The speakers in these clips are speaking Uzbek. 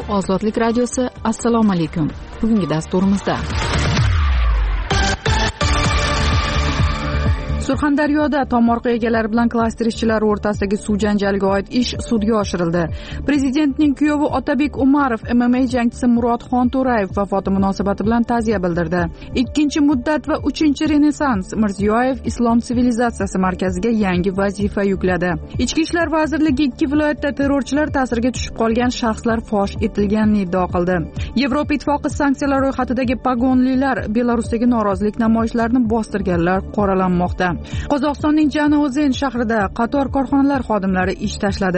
Ozodlik radiosi. Assalomu alaykum. Bugungi dasturimizda Surxondaryoda tomorqa egalari bilan klaster ishchilari o'rtasidagi suv janjaliga oid ish sudga oshirildi. Prezidentning kuyovi Otabek Umarov MMA jangchisi Murodxon To'rayev vafoti munosabati bilan ta'ziya bildirdi. Ikkinchi muddat va uchinchi renessans Mirziyoyev Islom sivilizatsiyasi markaziga yangi vazifa yukladi. Ichki ishlar vazirligi ikki viloyatda terrorchilar ta'siriga tushib qolgan shaxslar fosh etilganini iddao qildi. Yevropa Ittifoqi sanksiyalar ro'yxatidagi pagonlilar Belarusdagi norozilik namoyishlarini bostirganlar qoralanmoqda. Qozog'istonning Jano'zen shahrida qator korxonalar xodimlari ish tashladi.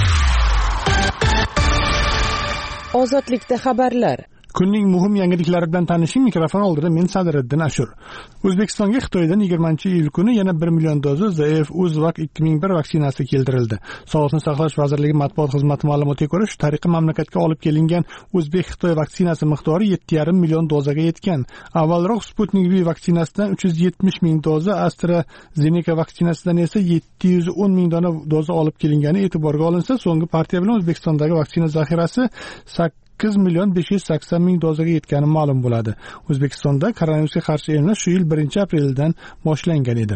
Ozodlikda xabarlar. Kunning muhim yangiliklari bilan tanishing. Mikrofon oldida men Sadriddin Ashur. O'zbekistonga Xitoydan 20-iyul kuni yana 1 million doza ZF-Uzvac 2001 vaksinasi keltirildi. Sog'liqni saqlash vazirligi matbuot xizmati ma'lumotiga ko'ra, shu tariqa mamlakatga olib kelingan O'zbek-Xitoy vaksinasi miqdori 7,5 million dozaga yetgan. Avvalroq Sputnik V vaksinasidan 370 ming doza, AstraZeneca vaksinasidan esa 710 ming dona doza olib kelingani e'tiborga olinsa, so'nggi partiya bilan O'zbekistondagi vaksina zaxirasi 8,580,000 dozaga yetgani ma'lum bo'ladi. O'zbekistonda koronavirusga qarshi emlash shu yil 1-apreldan boshlangan edi.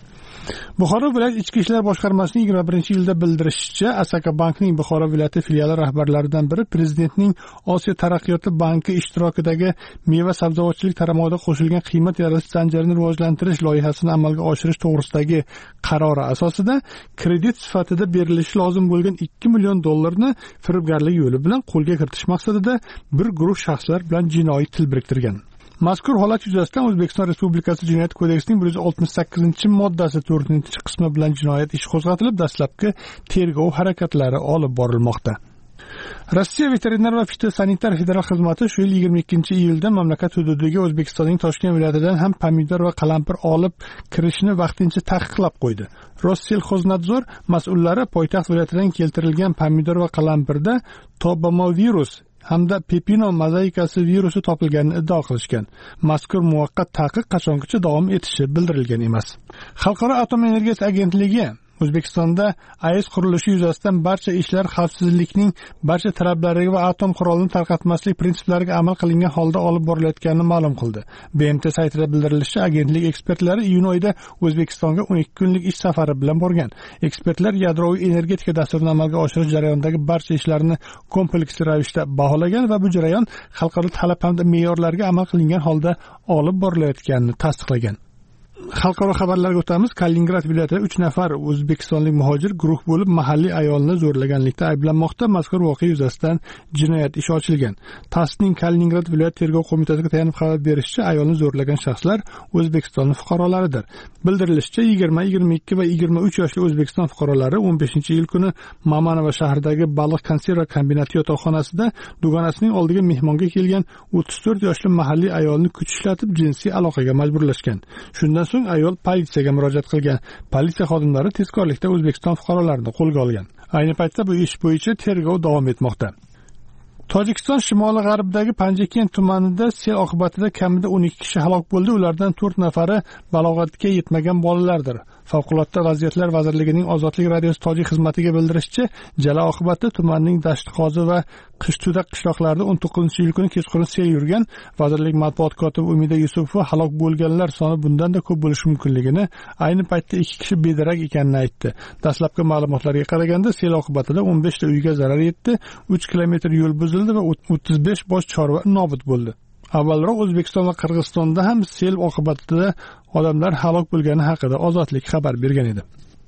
Buxoro viloyat ichki ishlar boshqarmasining 21-yilda bildirishicha, Asaka bankning Buxoro viloyati filiali rahbarlaridan biri prezidentning Osiyo taraqqiyot banki ishtirokidagi meva-sabzavotchilik taramog'ida qo'shilgan qiymat yaratish zanjirini rivojlantirish loyihasini amalga oshirish to'g'risidagi qarori asosida kredit sifatida berilishi lozim bo'lgan 2 million dollarni firibgarlik yo'li bilan qo'lga kiritish maqsadida bir guruh shaxslar bilan jinoiy til biriktirgan. Mazkur holat yuzasidan O'zbekiston Respublikasi Jinoyat kodeksining 168-moddasi 4-qismi bilan jinoyat ishi qo'zg'atilib, dastlabki tergov harakatlari olib borilmoqda. Rossiya veterinar va fitosanitar federal xizmati shu yil 22-iyulda mamlakat hududiga O'zbekistonning Toshkent viloyatidan ham pomidor va qalampir olib kirishni vaqtincha taqiqlab qo'ydi. Rossiyalxoznadzor mas'ullari poytaxt viloyatidan keltirilgan pomidor va qalampirda tobamovirus hamda pepino mozaikasi virusi topilganini iddao qilishgan. Mazkur muvaqqat taqiq qachongacha davom etishi bildirilgan emas. Xalqaro atom energiyasi agentligi O'zbekistonda AES qurilishi yuzasidan barcha ishlar xavfsizlikning barcha talablariga va atom qurolini tarqatmaslik prinsiplariga amal qilingan holda olib borilayotganini ma'lum qildi. BMT saytida bildirilishicha, agentlik ekspertlari iyun oyida O'zbekistonga 12 kunlik ish safari bilan borgan. Ekspertlar yadroviy energetika dasturini amalga oshirish jarayonidagi barcha ishlarni kompleksli ravishda baholagan va bu jarayon xalqaro talab hamda me'yorlarga amal qilingan holda olib borilayotganini tasdiqlagan. Xalqaro xabarlarga o'tamiz. Kaliningrad viloyatida 3 nafar o'zbekistonlik muhojir guruh bo'lib mahalliy ayolni zo'rlaganlikda ayblanmoqda. Mazkur voqea yuzasidan jinoyat ishi ochilgan. TASSning Kaliningrad viloyat tergov qo'mitasiga tayanib xabar berishicha, ayolni zo'rlagan shaxslar O'zbekiston fuqarolaridir. Bildirilishicha, 20, 22 va 23 yoshli O'zbekiston fuqarolari 15-iyul kuni Mamanova shahridagi baliq konserva kombinati yotoqxonasida dugonasining oldiga mehmonga kelgan 34 yoshli mahalliy ayolni kuch ishlatib jinsiy aloqaga majburlashgan. Shundan so'ng ayol politsiyaga murojaat qilgan. Politsiya xodimlari tezkorlikda O'zbekiston fuqarolarini qo'lga olgan. Ayni paytda bu ish bo'yicha tergov davom etmoqda. Tojikiston shimoli-g'arbidagi Panjkent tumanida sel oqibatida kamida 12 kishi halok bo'ldi. Ulardan 4 nafari balog'atga yetmagan bolalardir. Favqulodda vaziyatlar vazirligining Ozodlik radiosi tojik xizmatiga bildirishicha, jala oqibatida tumanning Dashtqozi va Qishtuda qishloqlarida 19-iyul kuni kechqurun sel yurgan. Vazirlik matbuot kotibi Umida Yusupova halok bo'lganlar soni bundan da ko'p bo'lishi mumkinligini, ayni paytda 2 kishi bedarak ekanini aytdi. Dastlabki ma'lumotlarga qaraganda, sel oqibatida 15 ta uyga zarar yetdi, 3 kilometr yo'l buzildi va 35 bosh chorva nobud bo'ldi. Avvalroq O'zbekiston va Qirg'izistonda ham sel oqibatida odamlar halok bo'lgani haqida Ozodlik xabar bergan edi.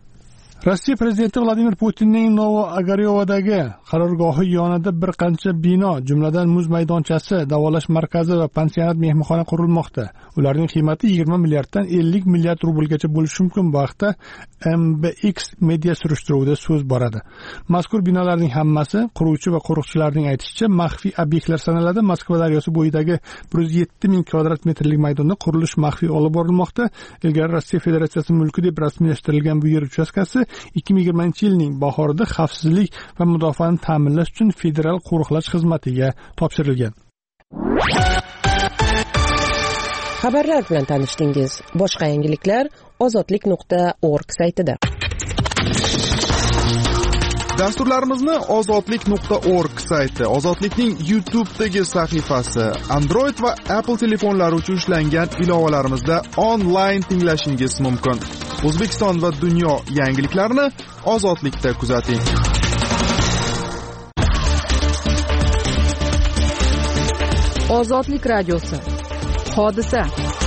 Rossiya prezidenti Vladimir Putinning Novo-Ogaryovdagi qarorgohi yonida bir qancha bino, jumladan muz maydonchasi, davolash markazi va pansionat mehmonxona qurilmoqda. Ularning qiymati 20 milliarddan 50 milliard rublgacha bo'lishi mumkin. Bu haqda MBX media surishtiruvida so'z boradi. Mazkur binolarning hammasi quruvchi va qo'riqchilarning aytishicha maxfiy obyektlar sanaladi. Moskva daryosi bo'yidagi 107 ming kvadrat metrlik maydonda qurilish maxfiy olib borilmoqda. Ilgari Rossiya Federatsiyasi mulki deb rasmiylashtirilgan bu yer uchastkasi 2020-yilning bahorida xavfsizlik va mudofaani ta'minlash uchun federal qo'riqlash xizmatiga topshirilgan. Xabarlar bilan tanishdingiz. Boshqa yangiliklar ozodlik.org saytida. Dasturlarimizni ozodlik.org sayti, Ozodlikning YouTube'dagi sahifasi, Android va Apple telefonlari uchun ishlangan ilovalarimizda onlayn tinglashingiz mumkin. O'zbekiston va dunyo yangiliklarini Ozodlikda kuzating. Ozodlik radiosi. Hodisa.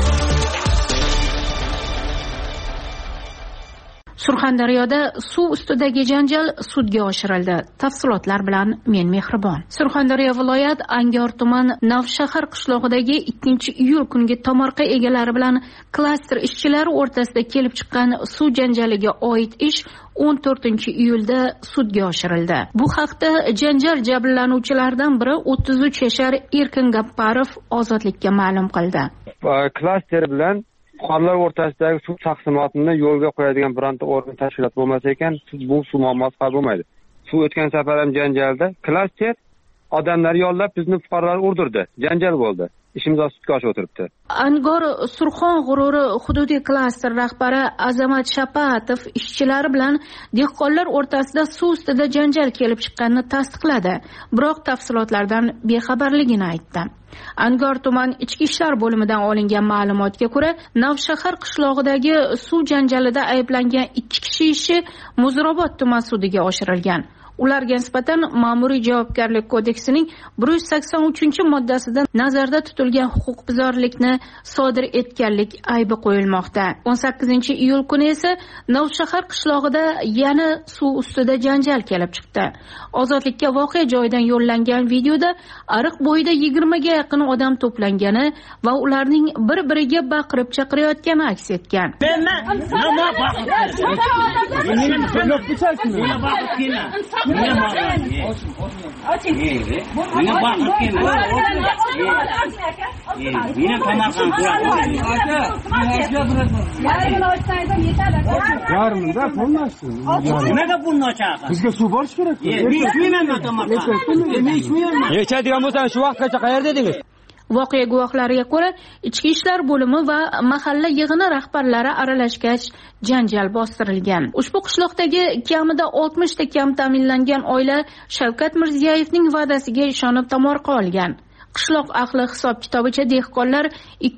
Surxondaryoda suv ustidagi janjal sudga oshirildi. Tafsilotlar bilan men Mehribon. Surxondaryo viloyat Angor tuman Navshahar qishlog'idagi 2-iyul kungi tomorqa egalari bilan klaster ishchilari o'rtasida kelib chiqqan suv janjaliga oid ish 14-iyulda sudga oshirildi. Bu haqda janjal jabrlanuvchilaridan biri 33 yashar Erkin Gapparov Ozodlikka ma'lum qildi. Klaster bilan fuqarolar o'rtasidagi suv taqsimotini yo'lga qo'yadigan bironta organ tashkilot bo'lmasa ekan, bu suv muammosi hal bo'lmaydi. Suv o'tgan safar ham janjalda klaster odamlar yollab bizni fuqarolar urdirdi, janjal bo'ldi. Ishimiz sudga oshib o'tiribdi. Angor Surxon g'ururi hududiy klaster rahbari Azamat Shapatov ishchilari bilan dehqonlar o'rtasida suv ustida janjal kelib chiqqanini tasdiqladi, biroq tafsilotlardan bexabarligini aytdi. Angor tuman ichki ishlar bo'limidan olingan ma'lumotga ko'ra, Navshahar qishlog'idagi suv janjalida ayblangan 2 kishi ishi Muzrobod tuman sudiga oshirilgan. Ularga nisbatan Ma'muriy javobgarlik kodeksining 183-moddasida nazarda tutilgan huquqbuzarlikni sodir etganlik aybi qo'yilmoqda. 18-iyul kuni esa Navshahar qishlog'ida yana suv ustida janjal kelib chiqdi. Ozodlikka voqea joyidan yo'llangan videoda ariq bo'yida 20 ga yaqin odam to'plangani va ularning bir-biriga baqirib chaqirayotgani aks etgan. Bizga suv borish kerak. Yechadigan bo'lsan shu vaqtgacha qayerda edingiz? Voqea guvohlariga ko'ra, ichki ishlar bo'limi va mahalla yig'ini rahbarlari aralashgach, janjal bostirilgan. Ushbu qishloqdagi kamida 60 ta kam ta'minlangan oila Shavkat Mirziyoyevning va'dasiga ishonib tomorqa olgan. Qishloq ahli hisob-kitobicha dehqonlar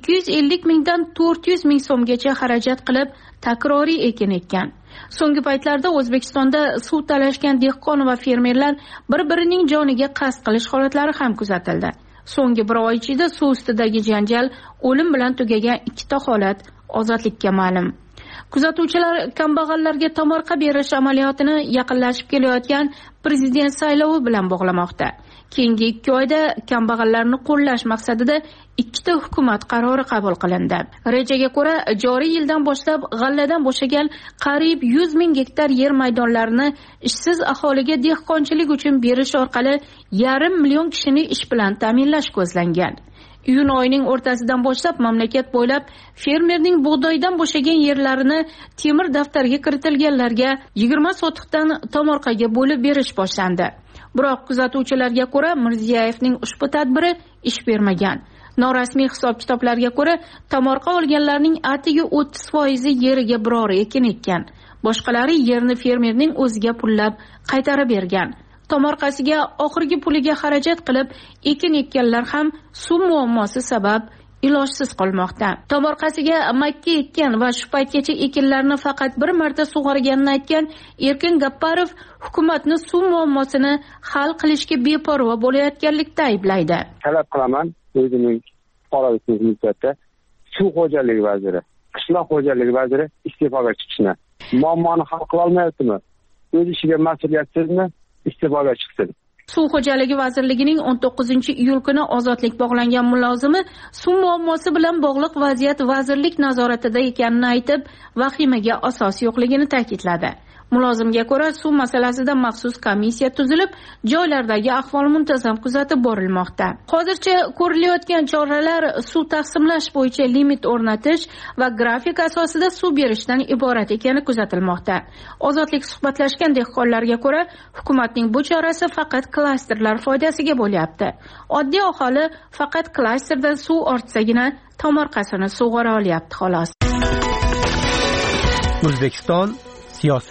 250 mingdan 400 ming so'mgacha xarajat qilib takroriy ekin ekkan. So'nggi paytlarda O'zbekistonda suv talashgan dehqon va fermerlar bir-birining joniga qasd qilish holatlari ham kuzatildi. So'nggi bir oy ichida suv ustidagi janjal o'lim bilan tugagan 2 ta holat Ozodlikka ma'lum. Kuzatuvchilar kambag'allarga tomorqa berish amaliyotini yaqinlashib kelayotgan prezident saylovi bilan bog'lamoqda. Keyingi 2 oyda kambag'allarni qo'llash maqsadida 2 ta hukumat qarori qabul qilindi. Rejaga ko'ra, joriy yildan boshlab g'alladan bo'shagan qariyb 100 ming gektar yer maydonlarini ishsiz aholiga dehqonchilik uchun berish orqali 500 million kishini ish bilan ta'minlash ko'zlangan. Iyun oyining o'rtasidan boshlab mamlakat bo'ylab fermerning bug'doydan bo'shagan yerlarini temir daftarga kiritilganlarga 20 sotixdan tomorqaga bo'lib berish boshlandi. Biroq kuzatuvchilarga ko'ra, Mirziyoyevning ushbu tadbiri ish bermagan. Norasmiy hisob-kitoblarga ko'ra, tomorqa olganlarning atigi 30% yeriga biror ekin ekkan. Boshqalari yerni fermerning o'ziga pullab qaytarib bergan. Tomorqasiga oxirgi puliga xarajat qilib ekin ekkanlar ham suv muammosi sabab ilojsiz qolmoqda. Tomorqasiga makka ekkan va shu paytgacha ekinlarni faqat bir marta sug'organini aytgan Erkin Gapparov hukumatni suv muammosini hal qilishga beparvo bo'layotganlikda ayblaydi. Talab qilaman o'zining fuqarolik muddatda suv xo'jaligi vaziri, qishloq xo'jaligi vaziri iste'foga chiqishni. Muammoni hal qila olmayaptimi? O'z ishiga mas'uliyatsizmi? Iste'foga chiqsin. Suv xo'jaligi vazirligining 19-iyul kuni ozodlik bog'langan mulozimi suv muammosi bilan bog'liq vaziyat vazirlik nazoratida ekanini aytib, vahimaga asos yo'qligini ta'kidladi. Mulozimga ko'ra, suv masalasida maxsus komissiya tuzilib, joylardagi ahvol muntazam kuzatib borilmoqda. Hozircha ko'rilayotgan choralar suv taqsimlash bo'yicha limit o'rnatish va grafik asosida suv berishdan iborat ekani kuzatilmoqda. Ozodlik suhbatlashgan dehqonlarga ko'ra, hukumatning bu chorasi faqat klasterlar foydasiga bo'lyapti. Oddiy aholi faqat klasterdan suv ortsagina tomorqasini sug'ora olyapti xolos. O'zbekiston siyosat.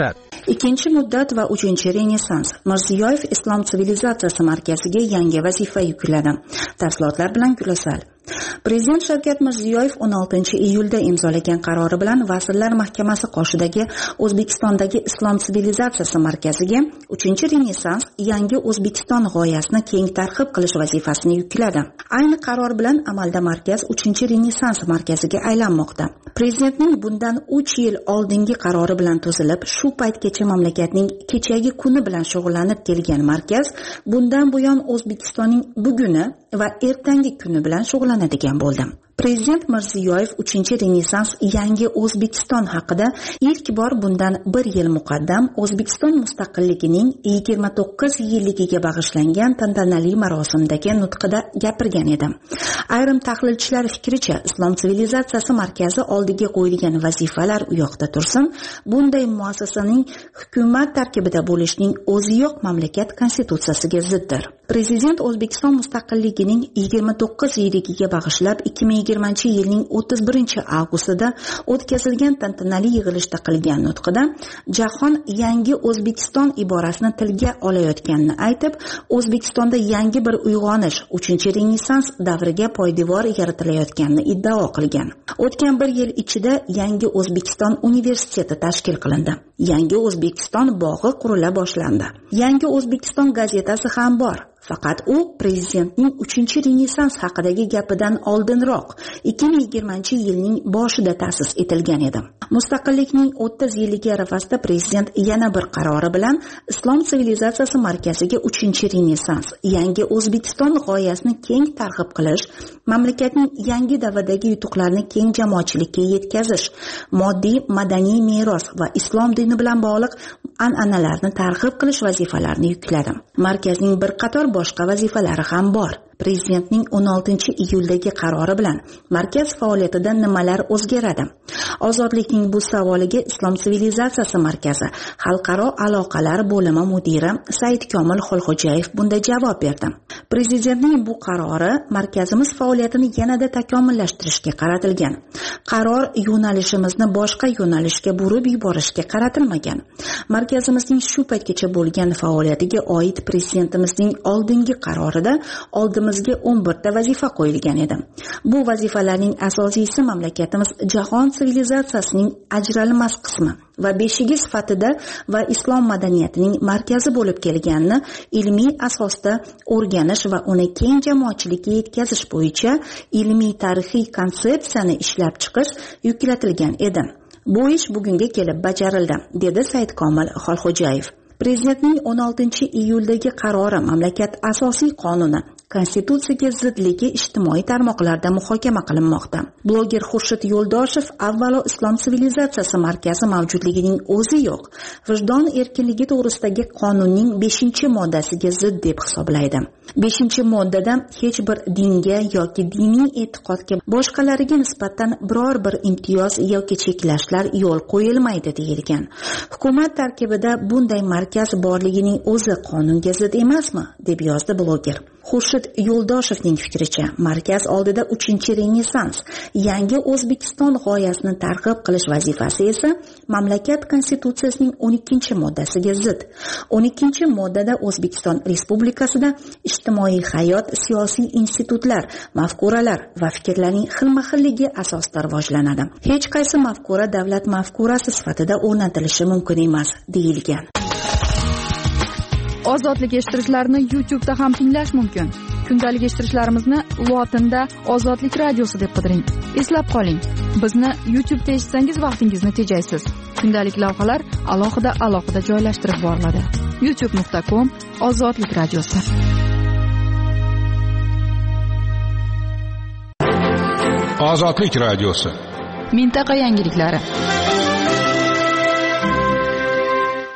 Ikkinchi muddat va 3-renessans. Mirziyoyev Islom sivilizatsiyasi markaziga yangi vazifa yukladi. Tafsilotlar bilan Gulasal. Prezident Shavkat Mirziyoyev 16-iyulda imzolagan qarori bilan Vazirlar Mahkamasi qoshidagi O'zbekistondagi Islom sivilizatsiyasi markaziga 3-renessans yangi O'zbekiston g'oyasini keng targ'ib qilish vazifasini yukladi. Ayni qaror bilan amalda markaz 3-renessans markaziga aylanmoqda. Prezidentning bundan 3 yil oldingi qarori bilan tuzilib, shu paytgacha mamlakatning kechagi kuni bilan shug'ullanib kelgan markaz bundan buyon O'zbekistonning buguni va ertangi kuni bilan shug'ullanadigan bo'ldi. Prezident Mirziyoyev 3-renessans yangi O'zbekiston haqida ilk bor bundan 1 yil muqaddam O'zbekiston mustaqilligining 29 yilligiga bag'ishlangan tantanali marosimdagi nutqida gapirgan edi. Ayrim tahlilchilar fikricha, Islom sivilizatsiyasi markazi oldiga qo'yilgan vazifalar u yoqda tursin, bunday muassasaning hukumat tarkibida bo'lishining o'ziyoq mamlakat konstitutsiyasiga ziddir. Prezident O'zbekiston mustaqilligining 29 yilligiga bag'ishlab 2020-yilning 31-avgustida o'tkazilgan tantanali yig'ilishda qilgan nutqida jahon yangi O'zbekiston iborasini tilga olayotganini aytib, O'zbekistonda yangi bir uyg'onish, 3-renessans davriga poydevor yaratilayotganini iddao qilgan. O'tgan 1 yil ichida yangi O'zbekiston universiteti tashkil qilindi. Yangi O'zbekiston bog'i qurila boshlandi. Yangi O'zbekiston gazetasi ham bor. Faqat u prezidentning 3-renessans haqidagi gapidan oldinroq 2020-yilning boshida ta'sis etilgan edi. Mustaqillikning 30 yilligi arafasida prezident yana bir qarori bilan Islom sivilizatsiyasi markaziga 3-renessans, yangi O'zbekiston g'oyasini keng targ'ib qilish, mamlakatning yangi davrdagi yutuqlarini keng jamoatchilikka yetkazish, moddiy madaniy meros va islom dini bilan bog'liq an'analarni targ'ib qilish vazifalarini yukladi. Markazning bir qator boshqa vazifalari ham bor. Prezidentning 16-iyuldagi qarori bilan markaz faoliyatida nimalar o'zgaradi? Ozodlikning bu savoliga Islom sivilizatsiyasi markazi xalqaro aloqalar bo'limi mudiri Saidkomil Xolxo'jayev bunday javob berdi. Prezidentning bu qarori markazimiz faoliyatini yanada takomillashtirishga qaratilgan. Qaror yo'nalishimizni boshqa yo'nalishga burib yuborishga qaratilmagan. Markazimizning shu paytgacha bo'lgan faoliyatiga oid prezidentimizning oldingi qarorida oldimizga 11 ta vazifa qo'yilgan edi. Bu vazifalarning asosiysi mamlakatimiz jahon sivilizatsiyasining ajralmas qismi va beshigi sifatida va islom madaniyatining markazi bo'lib kelganini ilmiy asosda o'rganish va uni keng jamoatchilikka yetkazish bo'yicha ilmiy tarixiy konsepsiyani ishlab chiqish yuklatilgan edi. Bu ish bugunga kelib bajarildi, dedi Saidkomil Xolxo'jayev. Prezidentning 16-iyuldagi qarori mamlakat asosiy qonuni konstitutsiyaga zidligi ijtimoiy tarmoqlarda muhokama qilinmoqda. Bloger Xurshid Yo'ldoshev avvalo Islom sivilizatsiyasi markazi mavjudligining o'zi yo'q, vijdon erkinligi to'g'risidagi qonunning 5-moddasiga zid deb hisoblaydi. 5-moddada hech bir dinga yoki diniy e'tiqodga boshqalariga nisbatan biror bir imtiyoz yoki cheklashlar yo'l qo'yilmaydi deyilgan. Hukumat tarkibida bunday markaz borligining o'zi qonunga zid emasmi, deb yozdi bloger. Xurshid Yo'ldoshevning fikricha, markaz oldida 3-renessans, yangi O'zbekiston g'oyasini targ'ib qilish vazifasi esa mamlakat konstitutsiyasining 12-moddasiga zid. 12-moddada O'zbekiston Respublikasida ijtimoiy hayot, siyosiy institutlar, mafkuralar va fikrlarning xilma-xilligi asosida rivojlanadi. Hech qaysi mafkura davlat mafkurasi sifatida o'rnatilishi mumkin emas, deyilgan. Ozodlik eshittirichlarini YouTube'da ham tinglash mumkin. Kundalik eshittirishlarimizni lotinda Ozodlik radiosi deb qidiring. Eslab qoling, bizni YouTube'da eshitsangiz vaqtingizni tejaysiz. Kundalik lavhalar alohida joylashtirib boriladi. youtube.com/Ozodlik radiosi. Ozodlik radiosi. Mintaqa yangiliklari.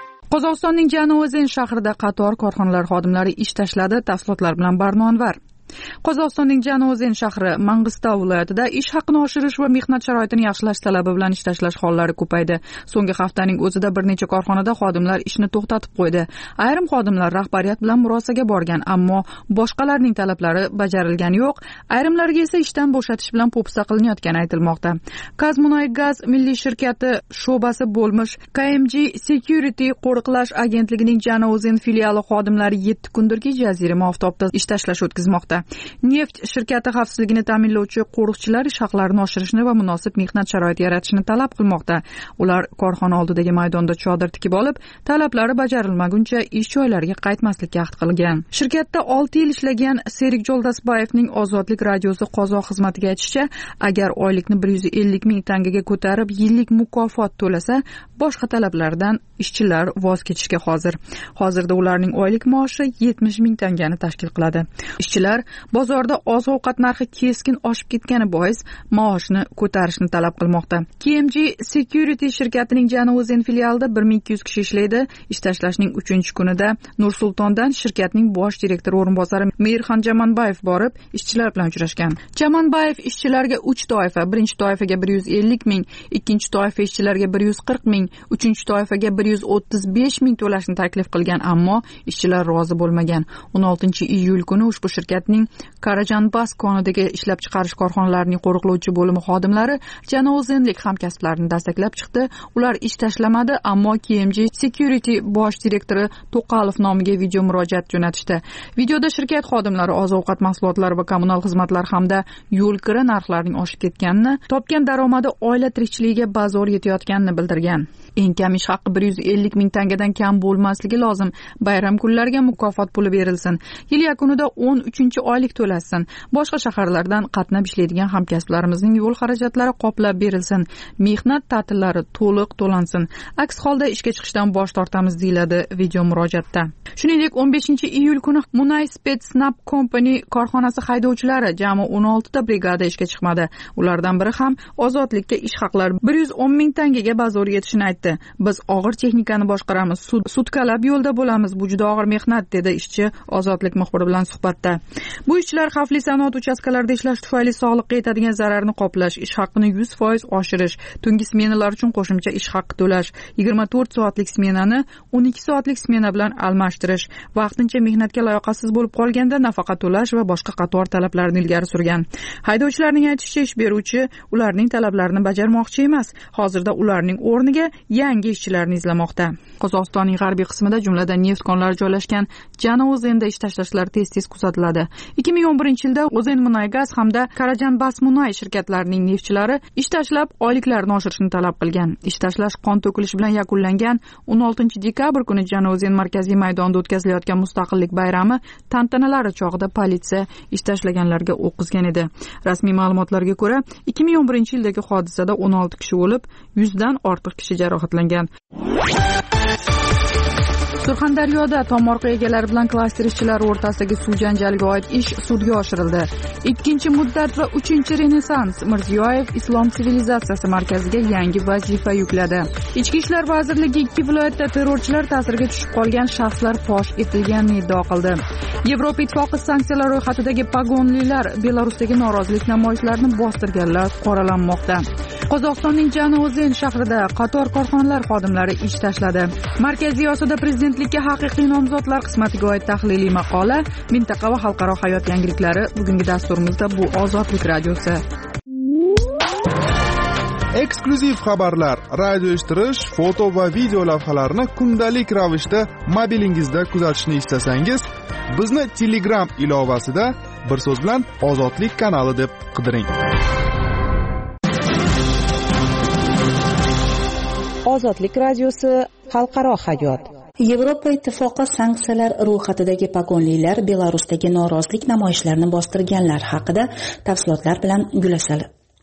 Qozog'istonning Jano'zen shahrida qator korxonalar xodimlari ish tashladi. Tafsilotlar bilan Barno Anvar. Qozog'istonning Jano'zen shahri Mang'istov viloyatida ish haqini oshirish va mehnat sharoitini yaxshilash talabi bilan ish tashlash hollari ko'paydi. So'nggi haftaning o'zida bir necha korxonada xodimlar ishni to'xtatib qo'ydi. Ayrim xodimlar rahbariyat bilan murosaga borgan, ammo boshqalarning talablari bajarilgani yo'q. Ayrimlarga esa ishdan bo'shatish bilan po'pisa qilinayotgani aytilmoqda. Kazmunoy-gaz milliy shirkati sho'basi bo'lmish KMG Security qo'riqlash agentligining Jano'zen filiali xodimlari 7 kundirki jazirama oftobda ish tashlash o'tkazmoqda. Neft shirkati xavfsizligini ta'minlovchi qo'riqchilar ish haqlarini oshirishni va munosib mehnat sharoiti yaratishni talab qilmoqda. Ular korxona oldidagi maydonda chodir tikib olib, talablari bajarilmaguncha ish joylariga qaytmaslikka ahd qilgan. Shirkatda 6 yil ishlagan Serik Joldasbayevning Ozodlik radiosi qozoq xizmatiga aytishicha, agar oylikni 150 ming tangaga ko'tarib, yillik mukofot to'lasa, boshqa talablardan ishchilar voz kechishga hozir. Hozirda ularning oylik maoshi 70 ming tangani tashkil qiladi. Ishchilar bozorda oziq-ovqat narxi keskin oshib ketgani bois maoshni ko'tarishni talab qilmoqda. KMG Security shirkatining Jano'zen filialida 1200 kishi ishlaydi. Ish tashlashning 3-kunida Nur-Sultondan shirkatning bosh direktori o'rinbosari Mehrxon Jamanbayev borib, ishchilar bilan uchrashgan. Jamanbayev ishchilarga 3 toifa, birinchi toifaga 150 ming, ikkinchi toifa ishchilarga 140 ming, uchinchi toifaga 135 ming to'lashni taklif qilgan, ammo ishchilar rozi bo'lmagan. 16-iyul kuni ushbu shirkatning Karajanbas konidagi ishlab chiqarish korxonalarining qo'riqlovchi bo'limi xodimlari Jano'zenlik hamkasblarini dastaklab chiqdi. Ular ish tashlamadi, ammo KMG Security bosh direktori To'qalov nomiga video murojaat jo'natishdi. Videoda shirkat xodimlari oziq-ovqat mahsulotlari va kommunal xizmatlar hamda yo'l kira narxlarining oshib ketganini, topgan daromadi oila tirikchiligiga bazo'r yetayotganini bildirgan. Eng kam ish haqqi 150 ming tangadan kam bo'lmasligi lozim. Bayram kunlariga mukofot puli berilsin. Yil yakunida 13-oylik to'lasin. Boshqa shaharlardan qatnab ishlaydigan hamkasblarimizning yo'l xarajatlari qoplab berilsin. Mehnat ta'tillari to'liq to'lansin. Aks holda ishga chiqishdan bosh tortamiz, deyiladi video murojaatda. Shuningdek, 15-iyul kuni Munay Spetsnab Company korxonasi haydovchilari jami 16 ta brigada ishga chiqmadi. Ulardan biri ham ozodlikka ish haqlari 110 ming tangaga bazo'r yetishini aytdi. Biz og'ir texnikani boshqaramiz, sutkalab yo'lda bo'lamiz, bu juda og'ir mehnat, dedi ishchi Ozodlik muxbiri bilan suhbatda. Bu ishchilar xavfli sanoat uchastkalarida ishlash tufayli sog'liqqa yetadigan zararni qoplash, ish haqqini 100% oshirish, tungi smenalar uchun qo'shimcha ish haqqi to'lash, 24 soatlik smenani 12 soatlik smena bilan almashtirish, vaqtincha mehnatga layoqatsiz bo'lib qolganda nafaqa to'lash va boshqa qator talablarni ilgari surgan. Haydovchilarning aytishicha, ish beruvchi ularning talablarini bajarmoqchi emas. Hozirda ularning o'rniga yangi ishchilarni izlamoqda. Qozog'istonning g'arbiy qismida, jumladan neft konlari joylashgan Jano'zenda ish tashlashlar tez-tez kuzatiladi. 2011-yilda O'zenmunoy-gaz hamda Karajanbas-Munoy shirkatlarining neftchilari ish tashlab, oyliklarini oshirishni talab qilgan. Ish tashlash qon to'kilishi bilan yakunlangan. 16-dekabr kuni Jano'zen markaziy maydonida o'tkazilayotgan mustaqillik bayrami tantanalari chog'ida politsiya ish tashlaganlarga o'q uzgan edi. Rasmiy ma'lumotlarga ko'ra, 2011-yildagi hodisada 16 kishi o'lib, 100 dan ortiq kishi jarohatlangan. Surxondaryoda tomorqa egalari bilan klaster ishchilari o'rtasidagi suv janjaliga oid ish sudga oshirildi. 2-muddat va 3-renessans Mirziyoyev Islom sivilizatsiyasi markaziga yangi vazifa yukladi. Ichki ishlar vazirligi 2 viloyatda terrorchilar ta'siriga tushib qolgan shaxslar fosh etilganini iddao qildi. Yevropa Ittifoqi sanksiyalar ro'yxatidagi pagonlilar Belarusdagi norozilik namoyishlarini bostirganlar qoralanmoqda. Qozog'istonning Jano'zen shahrida qator korxonalar xodimlari ish tashladi. Markaziy Osiyoda prezidentlikka haqiqiy nomzodlar qismatiga oid tahliliy maqola, mintaqa va xalqaro hayot yangiliklari bugungi dasturimizda bu Ozodlik radiosi. Eksklyuziv xabarlar, radio eshittirish, foto va video lavhalarni kundalik ravishda mobilingizda kuzatishni istasangiz, bizni Telegram ilovasida bir so'z bilan Ozodlik kanali deb qidiring. Ozodlik radiosi, xalqaro hayot. Yevropa Ittifoqi sanksiyalar ro'yxatidagi pagonlilar Belarusdagi norozilik namoyishlarini bostirganlar haqida tafsilotlar bilan Gulasal.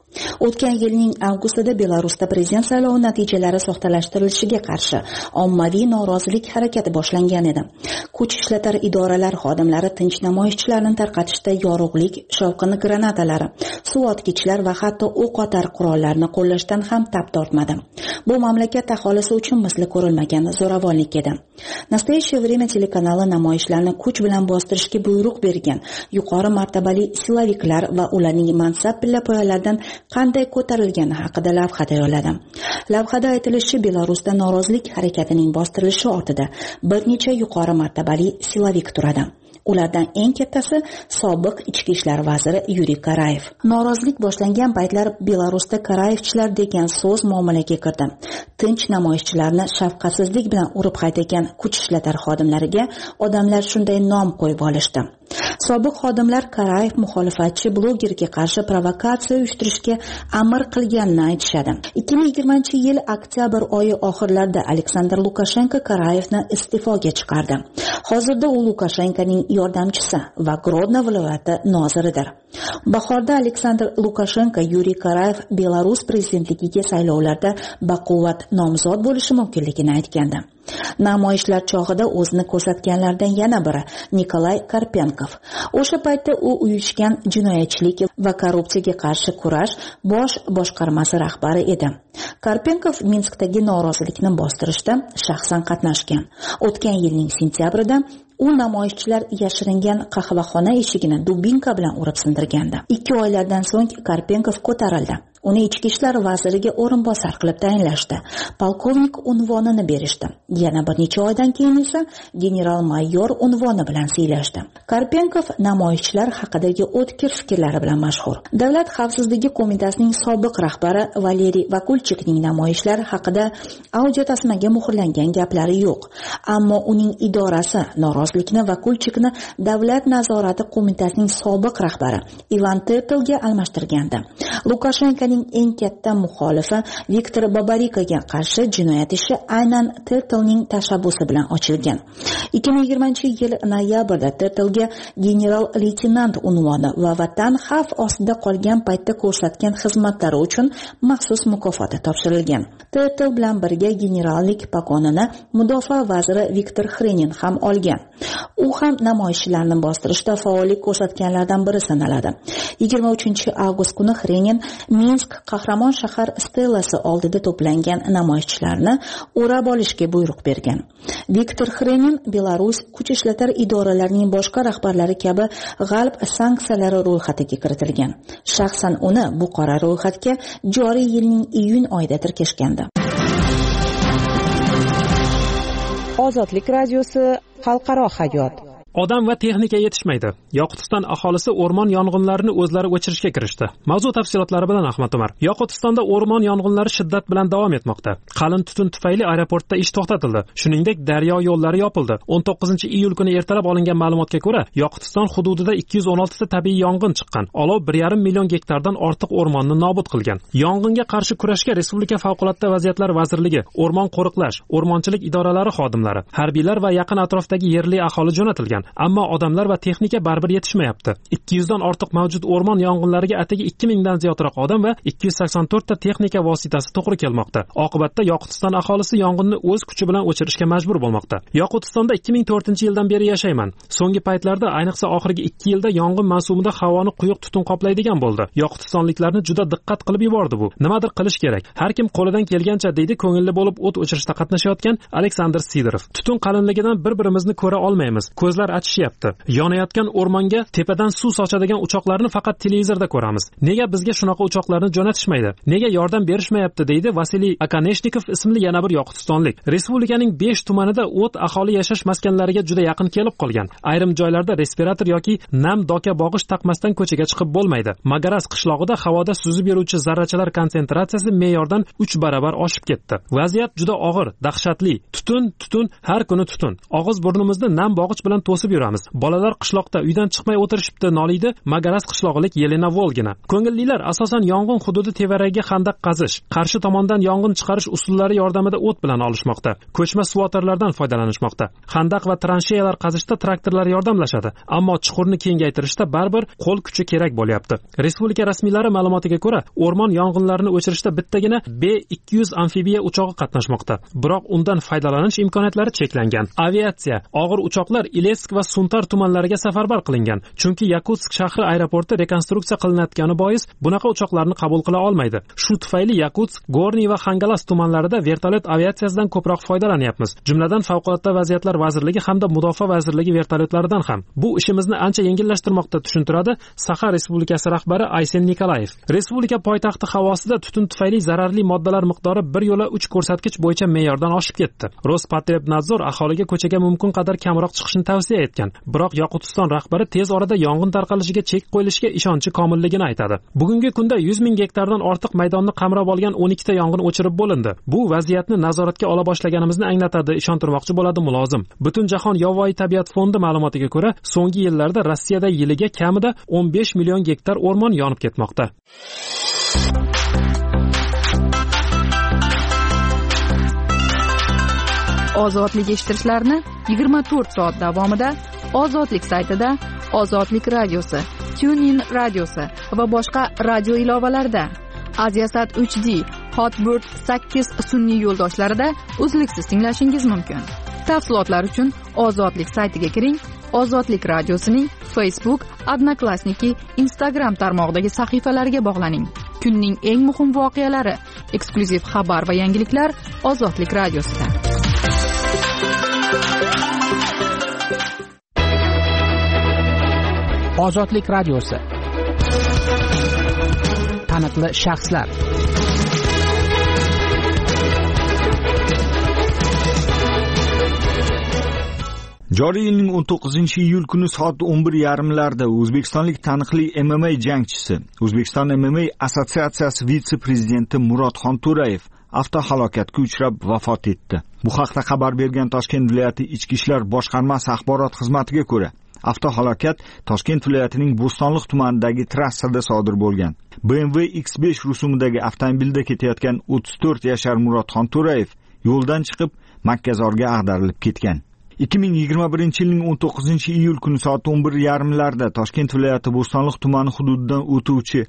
O'tgan yilning avgustida Belarusda prezident saylovi natijalari soxtalashtirilishiga qarshi ommaviy norozilik harakati boshlangan edi. Kuch ishlatar idoralar xodimlari tinch namoyishchilarni tarqatishda yorug'lik, shovqin granatalar, suv otgichlar va hatto o'q otar qurollarni qo'llashdan ham tap tortmadi. Bu mamlakat aholisi uchun misli ko'rilmagan zo'ravonlik edi. Nastoящее время telekanali namoyishlarni kuch bilan bostirishga buyruq bergan yuqori martabali siloviklar va ularning mansab pillapoyalaridan qanday ko'tarilgani haqida lavha tayyorladi. Lavhada aytilishicha, Belarusda norozilik harakatining bostirilishi ortida bir necha yuqori martabali silovik turadi. Ulardan eng kattasi sobiq ichki ishlar vaziri Yuriy Karayev. Norozilik boshlangan paytlar Belarusda Karayevchilar degan so'z muomalaga kirdi. Tinch namoyishchilarni shafqatsizlik bilan urib haydagan kuch ishlatar xodimlariga odamlar shunday nom qo'yib olishdi. Sobiq xodimlar Karayev muxolifatchi blogerga qarshi provokatsiya uyushtirishga amr qilganini aytishadi. 2020-yil oktyabr oyi oxirlarida Aleksandr Lukashenko Karayevni iste'foga chiqardi. Hozirda u Lukashenkoning yordamchisi va Grodno viloyati noziridir. Bahorda Aleksandr Lukashenko Yuriy Karayev Belarus prezidentligiga saylovlarda baquvvat nomzod bo'lishi mumkinligini aytgandi. Namoyishlar chog'ida o'zini ko'rsatganlardan yana biri Nikolay Karpenkov. O'sha paytda u uyushgan jinoyatchilik va korrupsiyaga qarshi kurash bosh boshqarmasi rahbari edi. Karpenkov Minskdagi norozilikni bostirishda shaxsan qatnashgan. O'tgan yilning sentyabrida u namoyishchilar yashiringan qahvaxona eshigini dubinka bilan urib sindirgandi. 2 oylardan so'ng Karpenkov ko'tarildi. Uni ichki ishlar vaziriga o'rinbosar qilib tayinlashdi. Polkovnik unvonini berishdi. Yana bir necha oydan keyin esa general-mayor unvoni bilan siylashdi. Karpenkov namoyishchilar haqidagi o'tkir fikrlari bilan mashhur. Davlat xavfsizligi qo'mitasining sobiq rahbari Valeriy Vakulchikning namoyishlar haqida audio tasmaga muhrlangan gaplari yo'q. Ammo uning idorasi norozilikni Vakulchikni davlat nazorati qo'mitasining sobiq rahbari Ivan Tertelga almashtirgandi. Lukashenkoning eng katta muxolifi Viktor Babarikaga qarshi jinoyat ishi aynan Tertelning tashabbusi bilan ochilgan. 2020-yil noyabrda Tertelga general-leytenant unvoni va vatan xavf ostida qolgan paytda ko'rsatgan xizmatlari uchun maxsus mukofot topshirilgan. Tertel bilan birga generallik pogonini mudofaa vaziri Viktor Xrenin ham olgan. U ham namoyishchilarni bostirishda faollik ko'rsatganlardan biri sanaladi. 23-avgust kuni Xrenin Minsk qahramon shahar stelasi oldida to'plangan namoyishchilarni o'rab olishga buyruq bergan. Viktor Xrenin Belarus kuch ishlatar idoralarining boshqa rahbarlari kabi g'arb sanksiyalari ro'yxatiga kiritilgan. Shaxsan uni bu qora ro'yxatga joriy yilning iyun oyida tirkashgandi. Ozodlik radiosi xalqaro hayot. Odam va texnika yetishmaydi. Yoqutiston aholisi o'rmon yong'inlarini o'zlari o'chirishga kirishdi. Mavzu tafsilotlari bilan Ahmad Umar. Yoqutistonda o'rmon yong'inlari shiddat bilan davom etmoqda. Qalin tutun tufayli aeroportda ish to'xtatildi. Shuningdek, daryo yo'llari yopildi. 19-iyul kuni ertalab olingan ma'lumotga ko'ra, Yoqutiston hududida 216 ta tabiiy yong'in chiqqan. Olov 1,5 million gektardan ortiq o'rmonni nobud qilgan. Yong'inga qarshi kurashga Respublika favqulodda vaziyatlar vazirligi, o'rmon qo'riqlash, o'rmonchilik idoralari xodimlari, harbiylar va yaqin atrofdagi yerli aholi jo'natilgan. Ammo odamlar va texnika baribir yetishmayapti. 200 dan ortiq mavjud o'rmon yong'inlariga atigi 2000 dan ziyodroq odam va 284 ta texnika vositasi to'g'ri kelmoqda. Oqibatda Yoqutiston aholisi yong'inni o'z kuchi bilan o'chirishga majbur bo'lmoqda. Yoqutistonda 2004-yildan beri yashayman. So'nggi paytlarda, ayniqsa oxirgi 2 yilda yong'in mavsumida havoni quyuq tutun qoplaydigan bo'ldi. Yoqutistonliklarni juda diqqat qilib yubordi bu. Nimadir qilish kerak. Har kim qo'lidan kelgancha deydi ko'ngilli bo'lib o't o'chirishda qatnashayotgan Aleksandr Sidorov. Tutun qalinligidan bir-birimizni ko'ra olmaymiz. Ko'zlar achishyapti. Yonayotgan o'rmonga tepadan suv sochadigan uchoqlarni faqat televizorda ko'ramiz. Nega bizga shunaqa uchoqlarni jo'natishmaydi? Nega yordam berishmayapti deydi Vasiliy Akaneshnikov ismli yana bir yoqutistonlik. Respublikaning 5 tumanida o't aholi yashash maskanlariga juda yaqin kelib qolgan. Ayrim joylarda respirator yoki nam doka bog'ish taqmasdan ko'chaga chiqib bo'lmaydi. Magaras qishlog'ida havoda suzib yuruvchi zarrachalar konsentratsiyasi me'yordan 3 barobar oshib ketdi. Vaziyat juda og'ir, dahshatli. Tutun, har kuni tutun. Og'iz burnimizni nam bog'ich bilan o'sib yuramiz. Bolalar qishloqda uydan chiqmay o'tirishibdi, noliydi Magaras qishlog'ilik Yelena Volgina. Ko'ngillilar asosan yong'in hududi tevaragiga xandaq qazish, qarshi tomondan yong'in chiqarish usullari yordamida o't bilan olishmoqda. Ko'chma suvotarlardan foydalanishmoqda. Xandaq va transheyalar qazishda traktorlar yordamlashadi, ammo chuqurni kengaytirishda baribir qo'l kuchi kerak bo'lyapti. Respublika rasmiylari ma'lumotiga ko'ra, o'rmon yong'inlarini o'chirishda bittagina B-200 amfibiya uchog'i qatnashmoqda. Biroq undan foydalanish imkoniyatlari cheklangan. Aviatsiya, og'ir uchoqlar Ilesk va Suntar tumanlariga safarbar qilingan, chunki Yakutsk shahri aeroporti rekonstruksiya qilinayotgani bois bunaqa uchoqlarni qabul qila olmaydi. Shu tufayli Yakutsk, Gorniy va Xangalas tumanlarida vertolyot aviatsiyasidan ko'proq foydalanyapmiz. Jumladan favqulodda vaziyatlar vazirligi hamda mudofaa vazirligi vertolyotlaridan ham. Bu ishimizni ancha yengillashtirmoqda, tushuntiradi Saxa Respublikasi rahbari Aysen Nikolayev. Respublika poytaxti havosida tutun tufayli zararli moddalar miqdori bir yo'la 3 ko'rsatkich bo'yicha me'yordan oshib ketdi. Rospotrebnadzor aholiga ko'chaga mumkin qadar kamroq chiqishni tavsiya etgan. Biroq Yoqutiston rahbari tez orada yong'in tarqalishiga chek qo'yilishiga ishonchi komilligini aytadi. Bugungi kunda 100 ming gektardan ortiq maydonni qamrab olgan 12 ta yong'in o'chirib bo'lindi. Bu vaziyatni nazoratga ola boshlaganimizni anglatadi, ishontirmoqchi bo'ladi mulozim. Butunjahon Yovvoyi tabiat fondi ma'lumotiga ko'ra, so'nggi yillarda Rossiyada yiliga kamida 15 million gektar o'rmon yonib ketmoqda. Ozodlik eshittirishlarni 24 soat davomida Ozodlik saytida, Ozodlik radiosi, TuneIn radiosi va boshqa radio ilovalarida, Aziasat 3D, Hotbird 8 sun'iy yo'ldoshlarida uzluksiz tinglashingiz mumkin. Tafsilotlar uchun Ozodlik saytiga kiring. Ozodlik radiosining Facebook, Odnoklassniki, Instagram tarmog'idagi sahifalariga bog'laning. Kunning eng muhim voqealari, eksklyuziv xabar va yangiliklar Ozodlik radiosida. Ozodlik radiosi. Taniqli shaxslar. Joriy yilning 19-iyul kuni soat 11:30larda o'zbekistonlik taniqli MMA jangchisi, O'zbekiston MMA assotsiatsiyasi vitse-prezidenti Murodxon To'rayev avtohalokatga uchrab vafot etdi. Bu haqda xabar bergan Toshkent viloyati Ichki ishlar boshqarmasi axborot xizmatiga ko'ra, avtohalokat Toshkent viloyatining Bo'stonliq tumanidagi trassada sodir bo'lgan. BMW X5 rusumidagi avtomobilda ketayotgan 34 yashar Murodxon To'rayev yo'ldan chiqib Makkazorga ag'darilib ketgan. 2021-yilning 19-iyul kuni soat 11:30larda Toshkent viloyati Bo'stonliq tumani hududidan o'tuvchi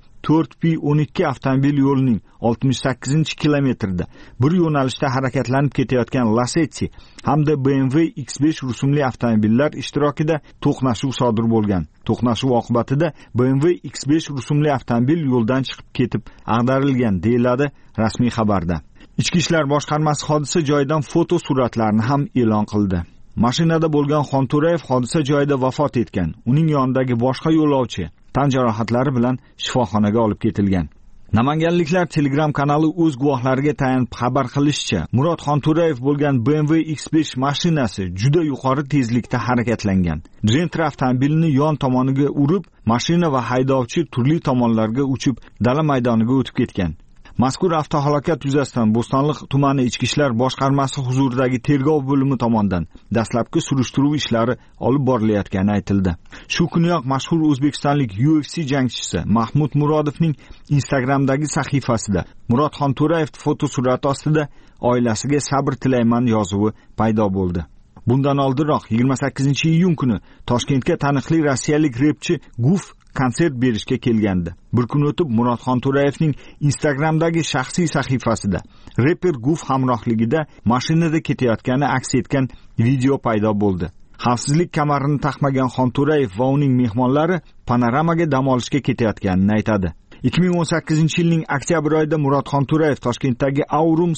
4P12 avtomobil yo'lining 68-kilometrida bir yo'nalishda harakatlanib ketayotgan Lacetti hamda BMW X5 rusumli avtomobillar ishtirokida to'qnashuv sodir bo'lgan. To'qnashuv oqibatida BMW X5 rusumli avtomobil yo'ldan chiqib ketib ag'darilgan, deyiladi rasmiy xabarda. Ichki ishlar boshqarmasi hodisa joyidan foto suratlarni ham e'lon qildi. Mashinada bo'lgan Xonto'rayev hodisa joyida vafot etgan. Uning yonidagi boshqa yo'lovchi tan jarohatlari bilan shifoxonaga olib ketilgan. Namanganliklar Telegram kanali o'z guvohlariga tayanib xabar qilishicha, Murodxon To'rayev bo'lgan BMW X5 mashinasi juda yuqori tezlikda harakatlangan. Gentra avtomobilini yon tomoniga urib, mashina va haydovchi turli tomonlarga uchib, dala maydoniga o'tib ketgan. Mazkur avtohalokat yuzasidan Bo'stonliq tumani Ichki ishlar boshqarmasi huzuridagi tergov bo'limi tomonidan dastlabki surishtiruv ishlari olib borilayotgani aytildi. Shu kuniyoq mashhur o'zbekistonlik UFC jangchisi Mahmud Murodovning Instagramdagi sahifasida Murodxon To'rayev fotosurati ostida oilasiga sabr tilayman yozuvi paydo bo'ldi. Bundan oldinroq 28-iyun kuni Toshkentga taniqli rossiyalik repchi Guf konsert berishga kelgandi. Bir kun o'tib Murodxon To'rayevning Instagramdagi shaxsiy sahifasida reper Guf hamrohligida mashinada ketayotgani aks etgan video paydo bo'ldi. Xavfsizlik kamarini taqmagan Xonto'rayev va uning mehmonlari panoramaga dam olishga ketayotganini aytadi. 2018-yilning oktyabr oyida Murodxon To'rayev Toshkentdagi Aurum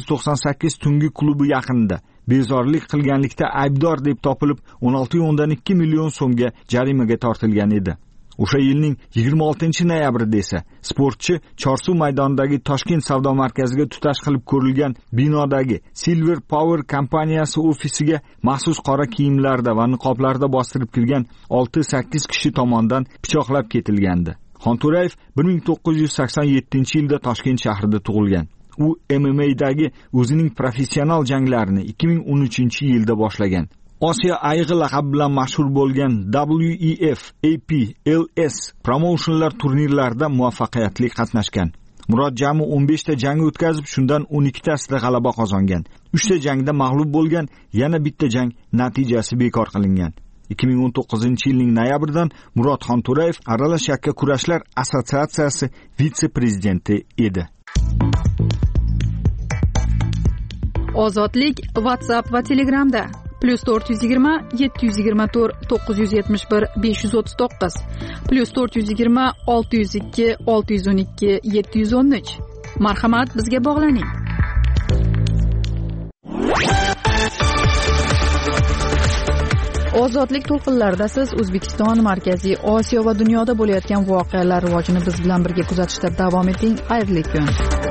898 tungi klubi yaqinida bezorilik qilganlikda aybdor deb topilib 16.2 million so'mga jarimaga tortilgan edi. O'sha yilning 26-noyabrida esa sportchi Chorsu maydonidagi Toshkent savdo markaziga tutash qilib ko'rilgan binodagi Silver Power kompaniyasi ofisiga maxsus qora kiyimlarda va niqoblarda bostirib kirgan 6-8 kishi tomonidan pichoqlab ketilgandi. Xonto'rayev 1987-yilda Toshkent shahrida tug'ilgan. U MMA'dagi o'zining professional janglarini 2013-yilda boshlagan. Osiyo ayg'i laqabi bilan mashhur bo'lgan WEF, AP, LS promotionlar turnirlarida muvaffaqiyatli qatnashgan. Murod jami 15 ta jang o'tkazib, shundan 12 tasida g'alaba qozongan. 3 ta jangda mag'lub bo'lgan, yana bitta jang natijasi bekor qilingan. 2019-yilning noyabridan Murod Xonto'rayev Aralash yakka kurashlar assotsiatsiyasi vitse-prezidenti edi. Ozodlik WhatsApp va Telegramda +420 724 971 539 +420 602 612 713. Marhamat, bizga bog'laning. Ozodlik to'lqinlarida siz O'zbekiston, Markaziy Osiyo va dunyoda bo'layotgan voqealar rivojini biz bilan birga kuzatishda davom eting. Xayrli kun.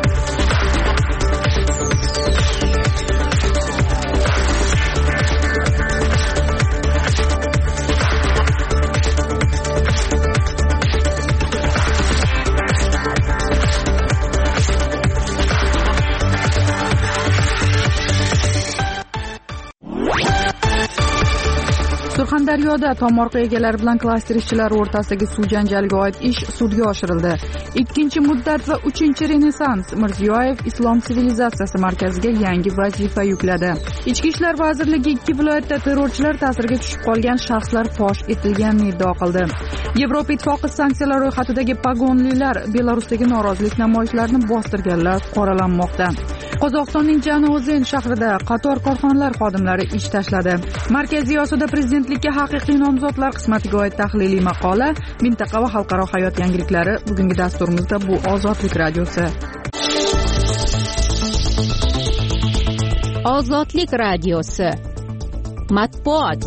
Surxondaryoda tomorqa egalari bilan klaster ishchilari o'rtasidagi suv janjaliga oid ish sudga oshirildi. 2-muddat va 3-renessans Mirziyoyev Islom sivilizatsiyasi markaziga yangi vazifa yukladi. Ichki ishlar vazirligi 2 viloyatda terrorchilar ta'siriga tushib qolgan shaxslar fosh etilganini iddao qildi. Yevropa Ittifoqi sanksiyalar ro'yxatidagi pagonlilar Belarusdagi norozilik namoyishlarini bostirganlar qoralanmoqda. Qozog'istonning Janozen shahrida qator korxonalar xodimlari ish tashladi. Markaziy Osiyoda prezidentlikka haqiqiy nomzodlar qismatiga oid tahliliy maqola, mintaqa va xalqaro hayot yangiliklari bugungi dasturimizda bu Ozodlik radiosi. Ozodlik radiosi. Matbuot.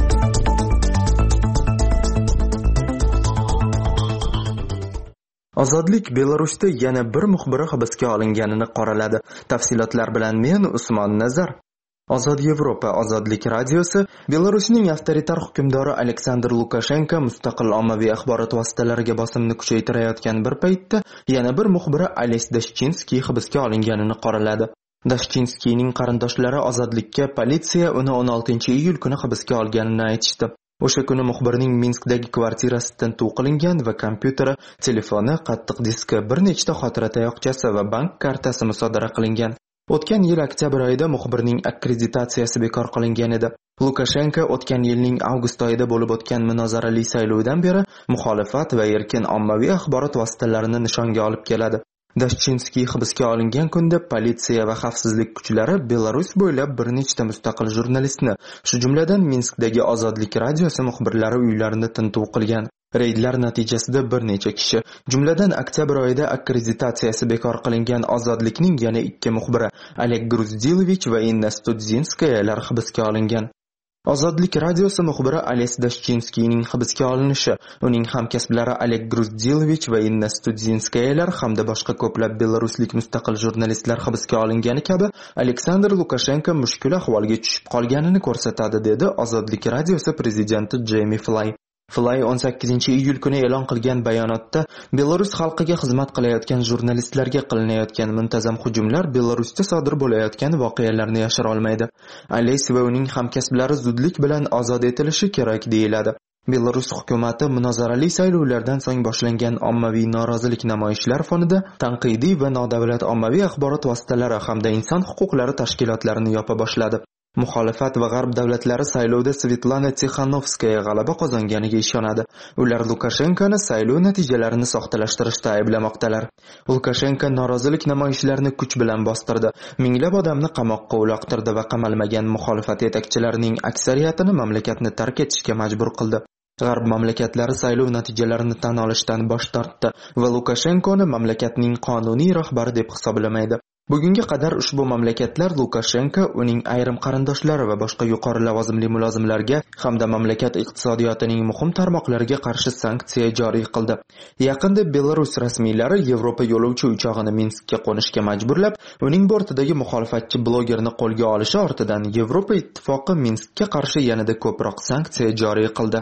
Ozodlik Belarusda yana bir muxbiri hibsga olinganini qoraladi. Tafsilotlar bilan men Usmon Nazar. Ozod Yevropa Ozodlik radiosi Belarusning avtoritar hukmdori Aleksandr Lukashenko mustaqil ommaviy axborot vositalariga bosimni kuchaytirayotgan bir paytda yana bir muxbiri Ales Dashchinskiy hibsga olinganini qoraladi. Dashchinskiyning qarindoshlari Ozodlikka politsiya uni 16-iyul kuni hibsga olganini aytishdi. O'sha kuni muxbirning Minskdagi kvartirasidan tintuv qilingan va kompyuteri, telefoni, qattiq diski, bir nechta xotira tayoqchasi va bank kartasi musodara qilingan. O'tgan yil oktyabr oyida muxbirning akkreditatsiyasi bekor qilingan edi. Lukashenko o'tgan yilning avgust oyida bo'lib o'tgan munozarali saylovdan beri muxolifat va erkin ommaviy axborot vositalarini nishonga olib keladi. Dashchinskiy hibsga olingan kunda politsiya va xavfsizlik kuchlari Belarus bo'ylab bir nechta mustaqil jurnalistni, shu jumladan Minskdagi Ozodlik radiosi muxbirlari uylarini tintuv qilgan. Reydlar natijasida bir necha kishi, jumladan oktyabr oyida akkreditatsiyasi bekor qilingan Ozodlikning yana 2 muxbiri, Oleg Gruzdilovich va Inna Studzinskayalar hibsga olingan. Ozodlik radiosi muxbiri Ales Dashchinskiyning hibsga olinishi, uning hamkasblari Oleg Gruzdilovich va Inna Studzinskayalar hamda boshqa ko'plab belaruslik mustaqil jurnalistlar hibsga olingani kabi Aleksandr Lukashenko mushkul ahvolga tushib qolganini ko'rsatadi, dedi Ozodlik radiosi prezidenti Jamie Fly. Fly 18-iyul kuni e'lon qilgan bayonotda Belarus xalqiga xizmat qilayotgan jurnalistlarga qilinayotgan muntazam hujumlar Belarusda sodir bo'layotgan voqealarni yashira olmaydi. Ales va uning hamkasblari zudlik bilan ozod etilishi kerak deyiladi. Belarus hukumati munozarali saylovlardan so'ng boshlangan ommaviy norozilik namoyishlar fonida tanqidiy va nodavlat ommaviy axborot vositalari hamda inson huquqlari tashkilotlarini yopa boshladi. Muxolifat va g'arb davlatlari saylovda Svetlana Tixanovskaya g'alaba qozonganiga ishonadi. Ular Lukashenkoni saylov natijalarini soxtalashtirishda ayblamoqdalar. Lukashenko norozilik namoyishlarini kuch bilan bostirdi. Minglab odamni qamoqqa uloqtirdi va qamalmagan muxolifat yetakchilarining aksariyatini mamlakatni tark etishga majbur qildi. G'arb mamlakatlari saylov natijalarini tan olishdan bosh tortdi va Lukashenkoni mamlakatning qonuniy rahbari deb hisoblamaydi. Bugunga qadar ushbu mamlakatlar Lukashenko, uning ayrim qarindoshlari va boshqa yuqori lavozimli mulozimlarga hamda mamlakat iqtisodiyotining muhim tarmoqlariga qarshi sanksiya joriy qildi. Yaqinda Belarus rasmiylari Yevropa yo'lovchi uchog'ini Minskka qo'nishga majburlab, uning bortidagi muxolifatchi blogerni qo'lga olishi ortidan Yevropa ittifoqi Minskka qarshi yanada ko'proq sanksiya joriy qildi.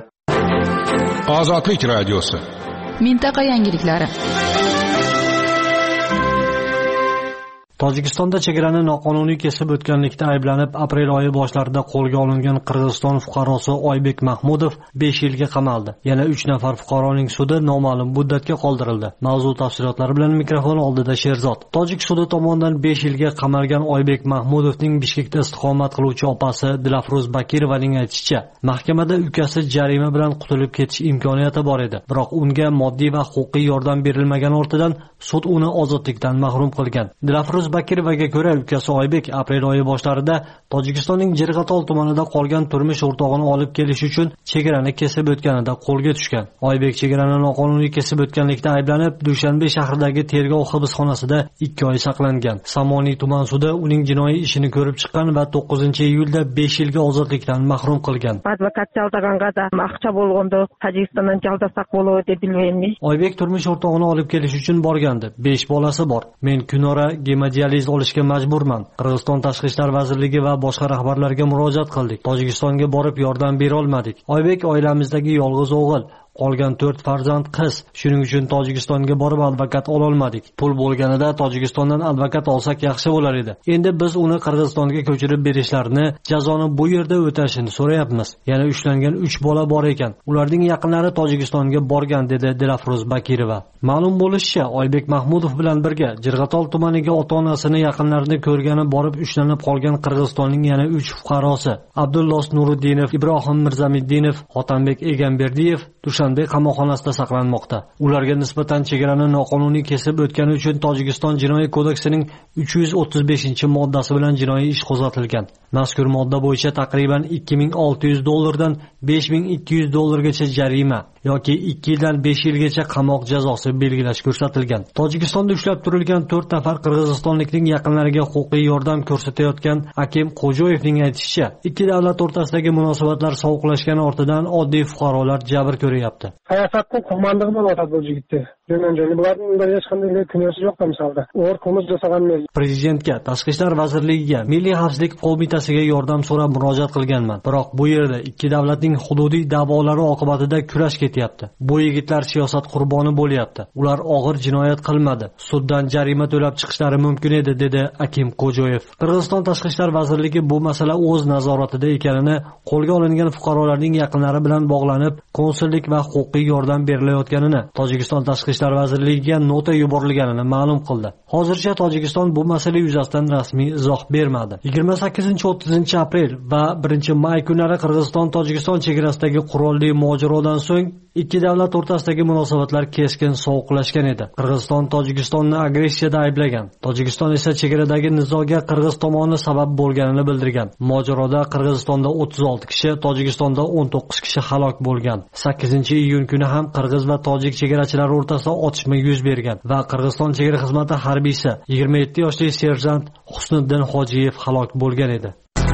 Ozodlik radiosi. Mintaqa yangiliklari. Tojikistonda chegarani noqonuniy kesib o'tganlikda ayblanib, aprel oyi boshlarida qo'lga olingan Qirg'iziston fuqarosi Oybek Mahmudov 5 yilga qamaldi. Yana 3 nafar fuqaroning sudi noma'lum muddatga qoldirildi. Mavzu tafsilotlari bilan mikrofon oldida Sherzod. Tojik sudi tomonidan 5 yilga qamalgan Oybek Mahmudovning Bishkekda istiqomat qiluvchi opasi Dilafruz Bakirovaning aytishicha, mahkamada ukasi jarima bilan qutulib ketish imkoniyati bor edi. Biroq unga moddiy va huquqiy yordam berilmagani ortidan sud uni ozodlikdan mahrum qilgan. Dilafruz Bakirovaga ko'ra, ukasi Oybek aprel oyi boshlarida Tojikistonning Jirg'atol tumanida qolgan turmush o'rtog'ini olib kelish uchun chegarani kesib o'tganida qo'lga tushgan. Oybek chegarani noqonuniy kesib o'tganlikda ayblanib, Dushanbe shahridagi tergov hibsxonasida 2 oy saqlangan. Samoniy tuman sudi uning jinoiy ishini ko'rib chiqqan va 9-iyulda 5 yilga ozodlikdan mahrum qilgan. Advokat жалдағанға да ақша болгондо Tojikistondan жалдасак болобу деп билбейм. Oybek turmush o'rtog'ini olib kelish uchun borgandi. 5 bolasi bor. Men kunora gemodializ olishga majburman. Qirg'iziston tashqi ishlar vazirligi va boshqa rahbarlarga murojaat qildik. Tojikistonga borib yordam bera olmadik. Oybek oilamizdagi yolg'iz o'g'il. Qolgan 4 farzand qiz. Shuning uchun Tojikistonga borib advokat ola olmadik. Pul bo'lganida Tojikistondan advokat olsak yaxshi bo'lar edi. Endi biz uni Qirg'izistonga ko'chirib berishlarini, jazoni bu yerda o'tashini so'rayapmiz. Yana ushlangan 3 bola bor ekan. Ularning yaqinlari Tojikistonga borgan, dedi Dilafruz Bakirova. Ma'lum bo'lishicha, Oybek Mahmudov bilan birga Jirg'atol tumaniga ota-onasini yaqinlarini ko'rgani borib ushlanib qolgan Qirg'izistonning yana 3 fuqarosi Abdullos Nuruddinov, Ibrohim Mirzamiddinov, Hotanbek Egamberdiyev Dushanbe qamoqxonasida saqlanmoqda. Ularga nisbatan chegarani noqonuniy kesib o'tgani uchun Tojikiston Jinoiy kodeksining 335-moddasi bilan jinoiy ish qo'zg'atilgan. Mazkur modda bo'yicha taqriban $2600 dan $5200 gacha jarima yoki 2 yildan 5 yilgacha qamoq jazosi belgilash ko'rsatilgan. Tojikistonda ushlab turilgan 4 nafar qirg'izistonlikning yaqinlariga huquqiy yordam ko'rsatayotgan Akim Qo'joyevning aytishicha, ikki davlat o'rtasidagi munosabatlar sovuqlashgani ortidan oddiy fuqarolar jabr ko'ryapti. Hayotning qo'mondigi bo'ladi bu yigitda. Bularning hech qanday kinosi yo'q misolda. O'g'ir qilmish jasaganlar. Prezidentga, Tashqi ishlar vazirligiga, Milliy xavfsizlik qo'mitasiga yordam so'rab murojaat qilganman. Biroq bu yerda ikki davlatning hududiy da'volari oqibatida kurash ketyapti. Bu yigitlar siyosat qurboni bo'lyapti. Ular og'ir jinoyat qilmadi. Suddan jarima to'lab chiqishlari mumkin edi, dedi Akim Qo'joyev. Qirg'iziston Tashqi ishlar vazirligi bu masala o'z nazoratida ekanini, qo'lga olingan fuqarolarning yaqinlari bilan bog'lanib, konsullik va huquqiy yordam berilayotganini, Tojikiston Tashqi ishlar vazirligiga nota yuborilganini ma'lum qildi. Hozircha Tojikiston bu masala yuzasidan rasmiy izoh bermadi. 28-30 aprel va 1-may kunlari Qirg'iziston-Tojikiston chegarasidagi qurolli mojarodan so'ng ikki davlat o'rtasidagi munosabatlar keskin sovuqlashgan edi. Qirg'iziston Tojikistonni agressiyada ayblagan. Tojikiston esa chegaradagi nizoga Qirg'iz tomoni sabab bo'lganini bildirgan. Mojaroda Qirg'izistonda 36 kishi, Tojikistonda 19 kishi halok bo'lgan. 8-iyun kuni ham Qirg'iz va tojik chegarachilari o'rtasida otishma yuz bergan va Qirg'iziston chegara xizmati harbiysi 27 yoshli serjant Husniddin Hojiyev halok bo'lgan edi.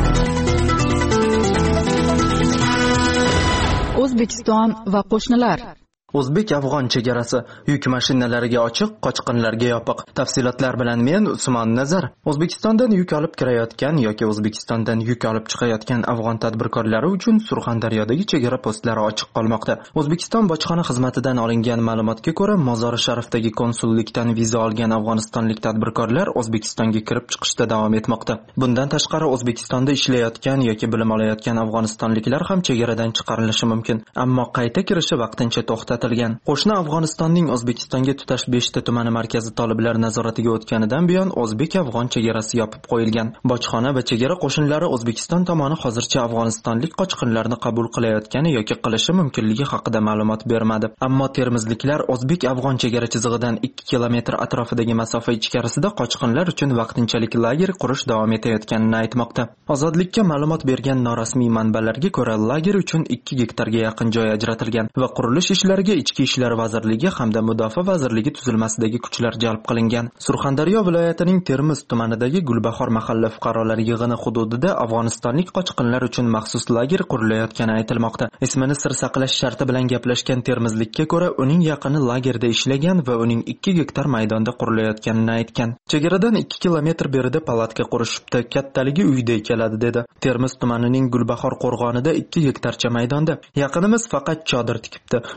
O'zbekiston va qo'shnilar. O'zbek-afg'on chegarasi yuk mashinalariga ochiq, qochqinlarga yopiq. Tafsilotlar bilan men Usmon Nazar. O'zbekistondan yuk olib kirayotgan yoki O'zbekistondan yuk olib chiqayotgan afg'on tadbirkorlari uchun Surxondaryodagi chegara postlari ochiq qolmoqda. O'zbekiston bojxona xizmatidan olingan ma'lumotga ko'ra, Mozori Sharifdagi konsullikdan viza olgan afg'onistonlik tadbirkorlar O'zbekistonga kirib chiqishda davom etmoqda. Bundan tashqari O'zbekistonda ishlayotgan yoki bilim olayotgan afg'onistonliklar ham chegaradan chiqarilishi mumkin, ammo qayta kirishi vaqtincha to'xtatilgan. Qo'shni Afg'onistonning O'zbekistonga tutash 5 ta tumani markazi toliblar nazoratiga o'tganidan buyon o'zbek-afg'on chegarasi yopib qo'yilgan. Bojxona va chegara qo'shinlari O'zbekiston tomoni hozircha afg'onistonlik qochqinlarni qabul qilayotgani yoki qilishi mumkinligi haqida ma'lumot bermadi. Ammo termizliklar o'zbek-afg'on chegara chizig'idan 2 kilometr atrofidagi masofa ichkarisida qochqinlar uchun vaqtinchalik lager qurish davom etayotganini aytmoqda. Ozodlikka ma'lumot bergan norasmiy manbalarga ko'ra, lager uchun 2 gektarga yaqin joy ajratilgan va qurilish ishlariga Ichki ishlar vazirligi hamda Mudofaa vazirligi tuzilmasidagi kuchlar jalb qilingan. Surxondaryo viloyatining Termiz tumanidagi Gulbahor mahalla fuqarolar yig'ini hududida afg'onistonlik qochqinlar uchun maxsus lager qurilayotgani aytilmoqda. Ismini sir saqlash sharti bilan gaplashgan termizlikka ko'ra, uning yaqini lagerda ishlagan va uning 2 gektar maydonda qurilayotganini aytgan. Chegaradan 2 kilometr berida palatka qurishibdi, kattaligi uyday keladi, dedi. Termiz tumanining Gulbahor qo'rg'onida 2 gektarcha maydonda. Yaqinimiz faqat chodir tikibdi. U ichki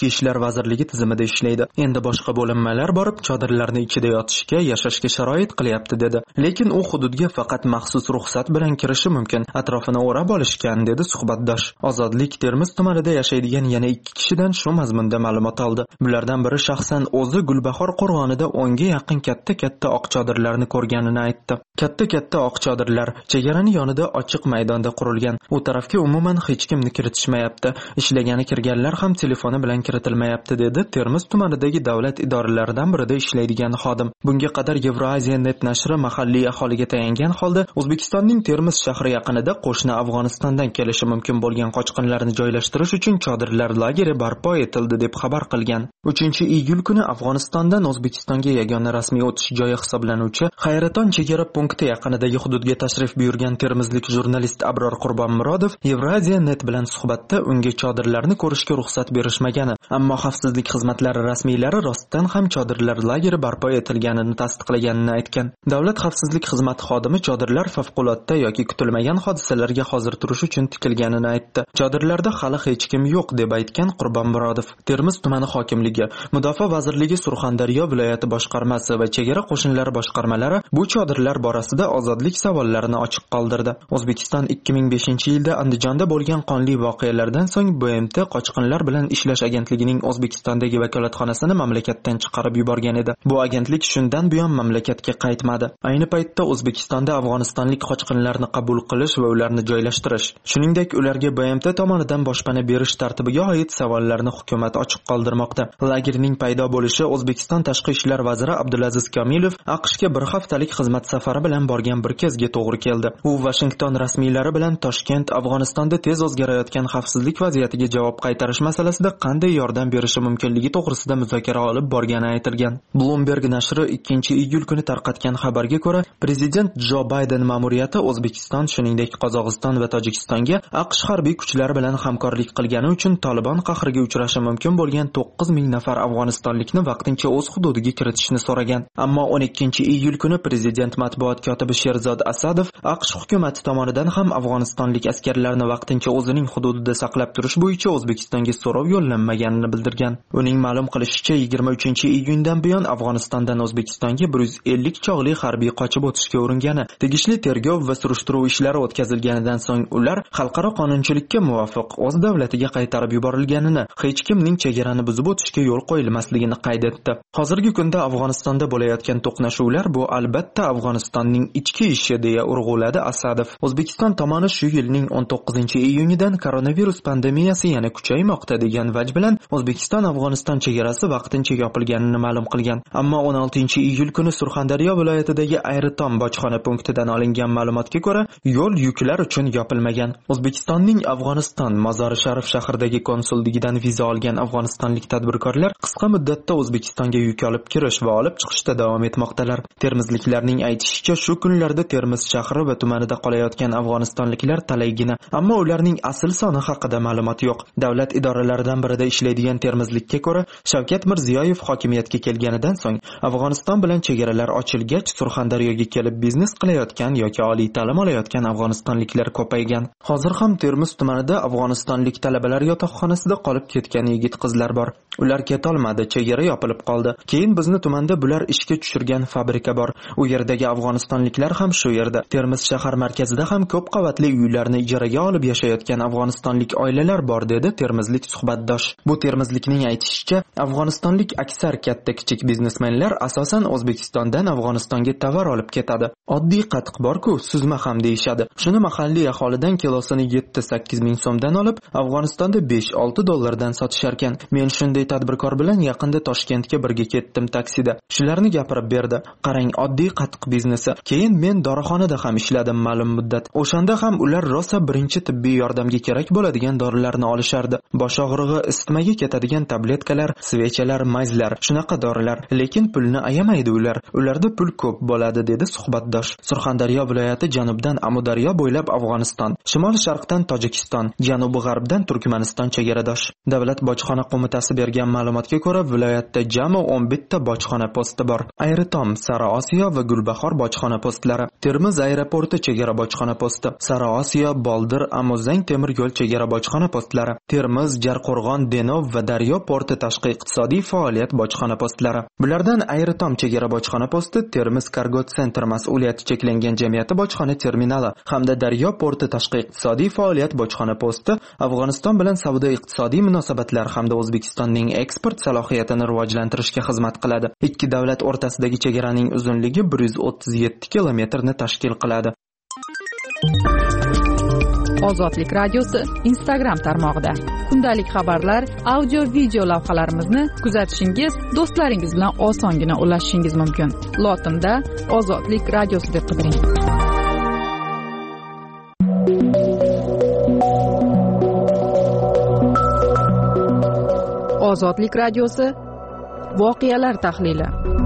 Ichki ishlar vazirligi tizimida ishlaydi. Endi boshqa bo'linmalar borib chodirlarni ichida yotishga, yashashga sharoit qilyapti dedi. Lekin u hududga faqat maxsus ruxsat bilan kirishi mumkin. Atrofini o'rab olishgan dedi suhbatdosh. Ozodlik Termiz tumanida yashaydigan yana 2 kishidan shu mazmunda ma'lumot oldi. Bulardan biri shaxsan o'zi Gulbahor qo'rg'onida 10 ga yaqin katta oq chodirlarni ko'rganini aytdi. Katta oq chodirlar chegaraning yonida ochiq maydonda qurilgan. U tarafga umuman hech kimni kiritishmayapti. Ishlagani kirganlar ham telefoni bilan kiritilmayapti dedi Termiz tumanidagi davlat idoralaridan birida ishlaydigan xodim. Bunga qadar Eurasia Net nashri mahalliy aholiga tayangan holda O'zbekistonning Termiz shahri yaqinida qo'shni Afg'onistondan kelishi mumkin bo'lgan qochqinlarni joylashtirish uchun chodirlar lageri barpo etildi deb xabar qilgan. 3-iyul kuni Afg'onistondan O'zbekistonga yagona rasmiy o'tish joyi hisoblanuvchi Xayraton chegara punkti yaqinidagi hududga tashrif buyurgan termizlik jurnalist Abror Qurbonmurodov Eurasia Net bilan suhbatda unga chodirlarni ko'rishga ruxsat berishmagani, ammo xavfsizlik xizmatlari rasmiylari rostdan ham chodirlar lageri barpo etilganini tasdiqlaganini aytgan. Davlat xavfsizlik xizmati xodimi chodirlar favqulodda yoki kutilmagan hodisalarga hozir turish uchun tikilganini aytdi. Chodirlarda hali hech kim yo'q deb aytgan Qurbonmurodov. Termiz tumani hokimligi, Mudofaa vazirligi, Surxondaryo viloyati boshqarmasi va chegara qo'shinlari boshqarmalari bu chodirlar borasida ozodlik savollarini ochiq qoldirdi. O'zbekiston 2005-yilda Andijonda bo'lgan qonli voqealardan so'ng BMT qochqinlar bilan ishlash agentligining O'zbekistondagi vakolatxonasini mamlakatdan chiqarib yuborgan edi. Bu agentlik shundan buyon mamlakatga qaytmadi. Ayni paytda O'zbekistonda afg'onistonlik qochqinlarni qabul qilish va ularni joylashtirish, shuningdek ularga BMT tomonidan boshpana berish tartibiga oid savollarni hukumat ochiq qoldirmoqda. Lagerning paydo bo'lishi O'zbekiston tashqi ishlar vaziri Abdulaziz Kamilov AQShga bir haftalik xizmat safari bilan borgan bir kezga to'g'ri keldi. U Washington rasmiylari bilan Toshkent Afg'onistonda tez o'zgarayotgan xavfsizlik vaziyatiga javob qaytarish masalasida qanday yordam berishi mumkinligi to'g'risida muzokara olib borgani aytilgan. Bloomberg nashri 2-iyul kuni tarqatgan xabarga ko'ra, prezident Jo Bayden ma'muriyati O'zbekiston, shuningdek Qozog'iston va Tojikistonga AQSh harbiy kuchlari bilan hamkorlik qilgani uchun Taliban qahriga uchrashi mumkin bo'lgan 9000 nafar afg'onistonlikni vaqtincha o'z hududiga kiritishni so'ragan. Ammo 12-iyul kuni prezident matbuot kotibi Sherzod Asadov AQSh hukumati tomonidan ham afg'onistonlik askarlarni vaqtincha o'zining hududida saqlab turish bo'yicha O'zbekistonga so'rov yo'llanmaganini bildirgan. Uning ma'lum qilishicha, 23-iyundan buyon Afg'onistondan O'zbekistonga 150 chog'li harbiy qochib o'tishga uringani, tegishli tergov va surishtiruv ishlari o'tkazilganidan so'ng ular xalqaro qonunchilikka muvofiq o'z davlatiga qaytarib yuborilganini, hech kimning chegarani buzib o'tishga yo'l qo'yilmasligini qayd etdi. Hozirgi kunda Afg'onistonda bo'layotgan to'qnashuvlar bu albatta Afg'onistonning ichki ishi deya urg'uladi Asadov. O'zbekiston tomoni shu yilning 19-iyunidan koronavirus pandemiyasi yana kuchaymoqda degan vaj bilan O'zbekiston Afg'oniston chegarasi vaqtincha yopilganini ma'lum qilgan. Ammo 16-iyul kuni Surxondaryo viloyatidagi Ayritom bojxona punktidan olingan ma'lumotga ko'ra, yo'l yuklar uchun yopilmagan. O'zbekistonning Afg'oniston Mozori Sharif shahridagi konsulligidan viza olgan afg'onistonlik tadbirkorlar qisqa muddatda O'zbekistonga yuk olib kirish va olib chiqishda davom etmoqdalar. Termizliklarning aytishicha, shu kunlarda Termiz shahri va tumanida qolayotgan afg'onistonliklar talaygina, ammo ularning asl soni haqida ma'lumot yo'q. Davlat idoralaridan birida ishlaydigan termizlikka ko'ra, Shavkat Mirziyoyev hokimiyatga kelganidan so'ng Afg'oniston bilan chegaralar ochilgach, Surxondaryoga kelib biznes qilayotgan yoki oliy ta'lim olayotgan afg'onistonliklar ko'paygan. Hozir ham Termiz tumanida afg'onistonlik talabalar yotoqxonasida qolib ketgan yigit-qizlar bor. Ular ketolmadi, chegara yopilib qoldi. Keyin bizni tumanda bular ishga tushirgan fabrika bor. U yerdagi afg'onistonliklar ham shu yerda. Termiz shahar markazida ham ko'p qavatli uylarni ijaraga olib yashayotgan afg'onistonlik oilalar bor dedi termizlik suhbatdosh. Bu termizlikning aytishicha, afg'onistonlik aksar katta-kichik biznesmenlar asosan O'zbekistondan Afg'onistonga tovar olib ketadi. Oddiy qatiq bor-ku, suzma ham deyishadi. Shuni mahalliy aholidan kilosini 7-8 ming so'mdan olib, Afg'onistonda 5-6 dollardan sotishar ekan. Men shunday tadbirkor bilan yaqinda Toshkentga birga ketdim taksida. Shularni gapirib berdi. Qarang, oddiy qatiq biznesi. Keyin men dorixonada ham ishladim ma'lum muddat. O'shanda ham ular rosa birinchi tibbiy yordamga kerak bo'ladigan dorilarni olishardi. Bosh og'rig'i, isitmaga ketadigan tabletkalar, svechalar, mayzlar, shunaqa dorilar. Lekin pulni ayamaydi ular. Ularda pul ko'p bo'ladi dedi suhbatdosh. Surxondaryo viloyati janubdan Amudaryo bo'ylab Afg'oniston, shimol-sharqdan Tojikiston, janubi-g'arbdan Turkmaniston chegaradosh. Davlat bojxona qo'mitasi bergan ma'lumotga ko'ra, viloyatda jami 11 ta bojxona posti bor. Ayritom, Sari Osiyo va Gulbahor bojxona postlari, Termiz aeroporti chegara bojxona posti, Sari Osiyo, Boldir, Amuzang temir yo'l chegara bojxona postlari, Termiz, Jarqo'rg'on, Denov Denov va Daryo porti tashqi iqtisodiy faoliyat bojxona postlari. Bulardan Ayritom chegara bojxona posti, Termiz Cargo Center mas'uliyati cheklangan jamiyati bojxona terminali hamda Daryo porti tashqi iqtisodiy faoliyat bojxona posti Afg'oniston bilan savdo-iqtisodiy munosabatlar hamda O'zbekistonning eksport salohiyatini rivojlantirishga xizmat qiladi. Ikki davlat o'rtasidagi chegaraning uzunligi 137 kilometrni tashkil qiladi. Ozodlik radiosi Instagram tarmog'ida kundalik xabarlar, audio-video lavhalarimizni kuzatishingiz, do'stlaringiz bilan osongina ulashishingiz mumkin. Lotinda Ozodlik radiosi deb qidiring. Ozodlik radiosi voqealar tahlili.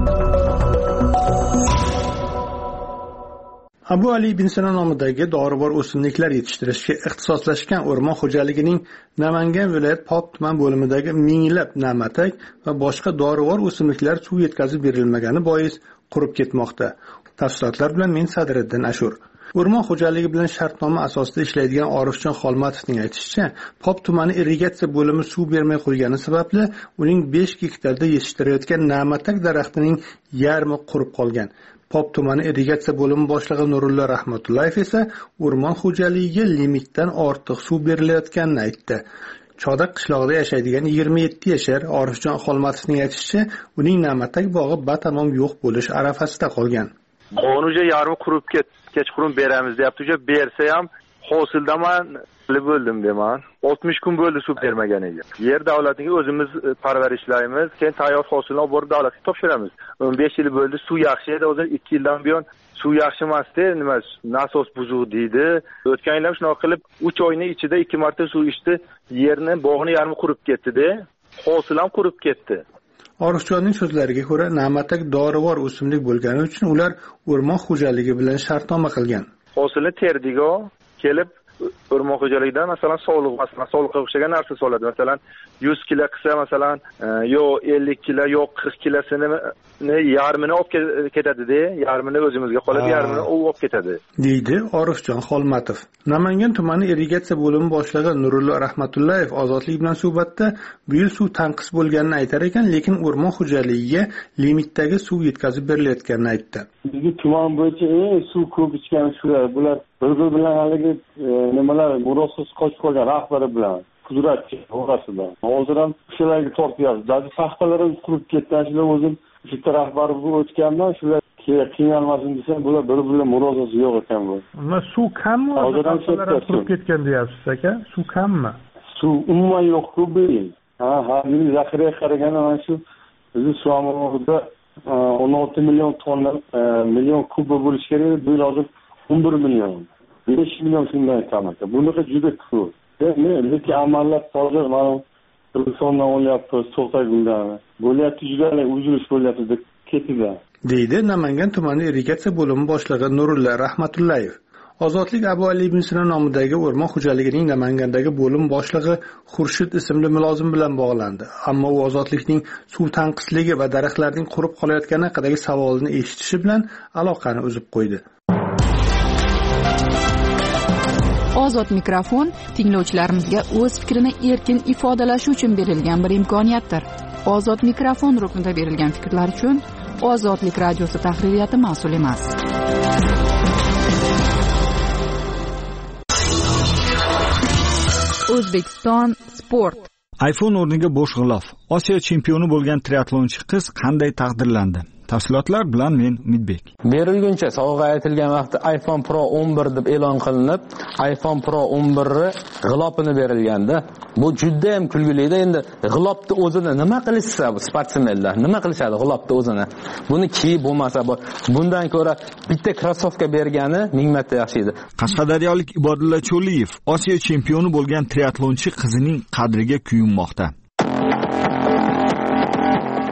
Abu Ali ibn Sino nomidagi dorivor o'simliklar yetishtirishga ixtisoslashgan o'rmon xo'jaligining Namangan viloyat Pop tuman bo'limidagi minglab na'matak va boshqa dorivor o'simliklar suv yetkazib berilmagani bois qurib ketmoqda. Tafsilotlar bilan men Sadriddin Ashur. O'rmon xo'jaligi bilan shartnoma asosida ishlaydigan Orifjon Xolmatovning aytishicha, Pop tumani irrigatsiya bo'limi suv bermay qo'ygani sababli uning 5 gektarda yetishtirayotgan na'matak daraxtining yarmi qurib qolgan. Pop tumani irrigatsiya bo'limi boshlig'i Nurulla Rahmatullayev esa o'rmon xo'jaligiga limitdan ortiq suv berilayotganini aytdi. Chodaq qishlog'ida yashaydigan 27 yashar Orifjon Xolmatovning aytishicha, uning na'matak bog'i batamom yo'q bo'lish arafasida qolgan. O'nuja yarmi qurib kechqurun beramiz deyapti. Bersa ham hosildaman bo'ldim deman. 60 kun bo'ldi suv bermaganiga. Yer davlatiga o'zimiz parvarishlaymiz, keyin tayyor hosilni olib borib davlatga topshiramiz. 15 yil bo'ldi, suv yaxshi edi, hozir 2 yildan buyon suv yaxshi emasdi, nima nasos buzuq deydi. O'tgan yil ham shunaqa qilib 3 oyning ichida 2 marta suv ichdi, yerni bog'ni yarmi qurib ketdi-da, hosil ham qurib ketdi. Orifjonning so'zlariga ko'ra, na'matak dorivor o'simlik bo'lgani uchun ular o'rmon xo'jaligi bilan shartnoma qilgan. Hosilni terdigo kelib o'rmon xo'jaligidan masalan sog'liqqa o'xshagan narsa soladi. Masalan 100 kilo qilsa masalan yo 50 kilo yo 40 kilosini yarmini olib ketadi-da, yarmini o'zimizga qoladi, yarmini u olib ketadi, deydi Orifjon Xolmatov. Namangan tumani irrigatsiya bo'limi boshlig'i Nurulla Rahmatullayev Ozodlik bilan suhbatda bu yil suv tanqis bo'lganini aytar ekan, lekin o'rmon xo'jaligiga limitdagi suv yetkazib berilayotganini aytdi. Bizning tuman bo'yicha suv ko'p ichgan shular, bular bir-bir bilan haligi nimalar murossiz qochib qolgan rahbari bilan qudratchi orasida. Hozir ham shularga tortyapmiz. Ba'zi paxtalarimiz qurib ketgan, shular o'zim bitta rahbar bo'lib o'tgandan shular qiynalmasin desam, bular bir-bilan murosasi yo'q ekan bu. Nima suv kammi? Hozir ham qurib ketgan deyapsiz aka? Suv kammi? Suv umuman yo'q-ku bu yil. Hozir zaxiraga qaraganda mana shu bizni suv omborida 16 million tonna million kub bo'lish kerak, bu yil hozir 11 million. 5 million shundan aytaman. Bunaqa juda ko'p. Lekin amallar hozir mana Qirg'izistondan olyapti, So'xtaguldan. Bo'lyapti, juda uzilish bo'lyapti deb ketdi. deydi Namangan tumani irrigatsiya bo'limi boshlig'i Nurulla Rahmatullayev. Ozodlik Abu Ali ibn Sino nomidagi o'rmon xo'jaligining Namangandagi bo'lim boshlig'i Xurshid ismli mulozim bilan bog'landi. Ammo u Ozodlikning suv tanqisligi va daraxtlarning qurib qolayotgani haqidagi savolni eshitishi bilan aloqani uzib qo'ydi. Ozod mikrofon tinglovchilarimizga o'z fikrini erkin ifodalashi uchun berilgan bir imkoniyatdir. Ozod mikrofon ruknida berilgan fikrlar uchun Ozodlik radiosi tahririyati mas'ul emas. O'zbekiston sport. iPhone o'rniga bo'sh g'ilof. Osiyo chempioni bo'lgan triatlonchi qiz qanday taqdirlandi? Tafsilotlar bilan men Umidbek. Berilguncha sovg'a aytilgan vaqtda iPhone Pro 11 deb e'lon qilinib, iPhone Pro 11 g'ilofini berilganda, bu juda ham kulgili-da. Endi g'ilofni o'zini nima qilishsa, bu sportsmenlar nima qilishadi g'ilofni o'zini? Buni kiyib bo'lmasa, bundan ko'ra bitta krossovka bergani 1000 marta yaxshi edi. Qashqadaryolik Ibodulla Cho'liyev Osiyo chempioni bo'lgan triatlonchi qizining qadriga kuyunmoqda.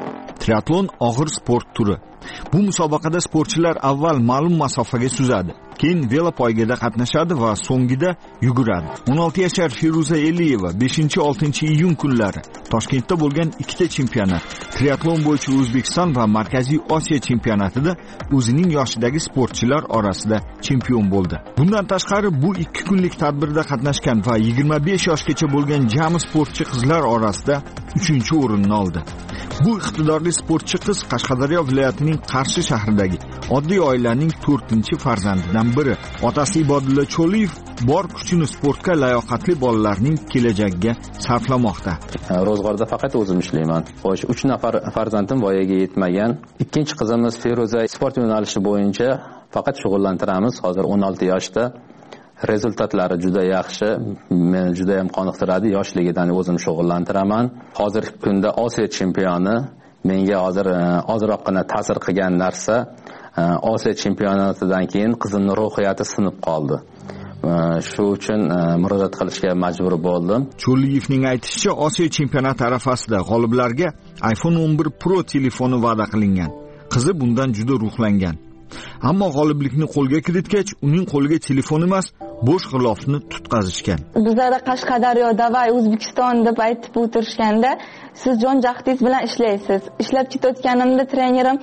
Triatlon og'ir sport turi. Bu musobaqada sportchilar avval ma'lum masofaga suzadi. keyin velopoygada qatnashadi va so'ngida yuguradi. 16 yashar Feruza Eliyeva 5-6 iyun kunlari Toshkentda bo'lgan ikkita chempionat, triatlon bo'yicha O'zbekiston va Markaziy Osiyo chempionatida o'zining yoshidagi sportchilar orasida chempion bo'ldi. Bundan tashqari bu 2 kunlik tadbirda qatnashgan va 25 yoshgacha bo'lgan jami sportchi qizlar orasida 3-o'rinni oldi. Bu iqtidorli sportchi qiz Qashqadaryo viloyatining Qarshi shahridagi oddiy oilaning 4-farzandidan biri. Otasi Ibodulla Cho'liyev bor kuchini sportga layoqatli bolalarning kelajagiga sarflamoqda. Ro'zg'orda faqat o'zim ishlayman. Xo'sh, 3 nafar farzandim voyaga yetmagan. Ikkinchi qizimiz Feruza sport yo'nalishi bo'yicha faqat shug'ullantiramiz. Hozir 16 yoshda. Rezultatlari juda yaxshi, meni juda ham qoniqtiradi. Yoshligidan o'zim shug'ullantiraman. Hozirgi kunda Osiyo chempioni. Menga hozir ozroqgina ta'sir qilgan narsa Osiyo chempionatidan keyin qizimning ruhiyati sinib qoldi. Shu uchun murojaat qilishga majbur bo'ldim. Cho'liyevning aytishicha, Osiyo chempionati arafasida g'oliblarga iPhone 11 Pro telefoni va'da qilingan. Qizi bundan juda ruhlangan. Ammo g'oliblikni qo'lga kiritgach, uning qo'liga telefon emas, bo'sh g'ilofni tutqazishgan. Bizlarda Qashqadaryoda va O'zbekiston deb aytib o'tirishganda, siz jon jahdingiz bilan ishlaysiz. Ishlab ketayotganimda trenerim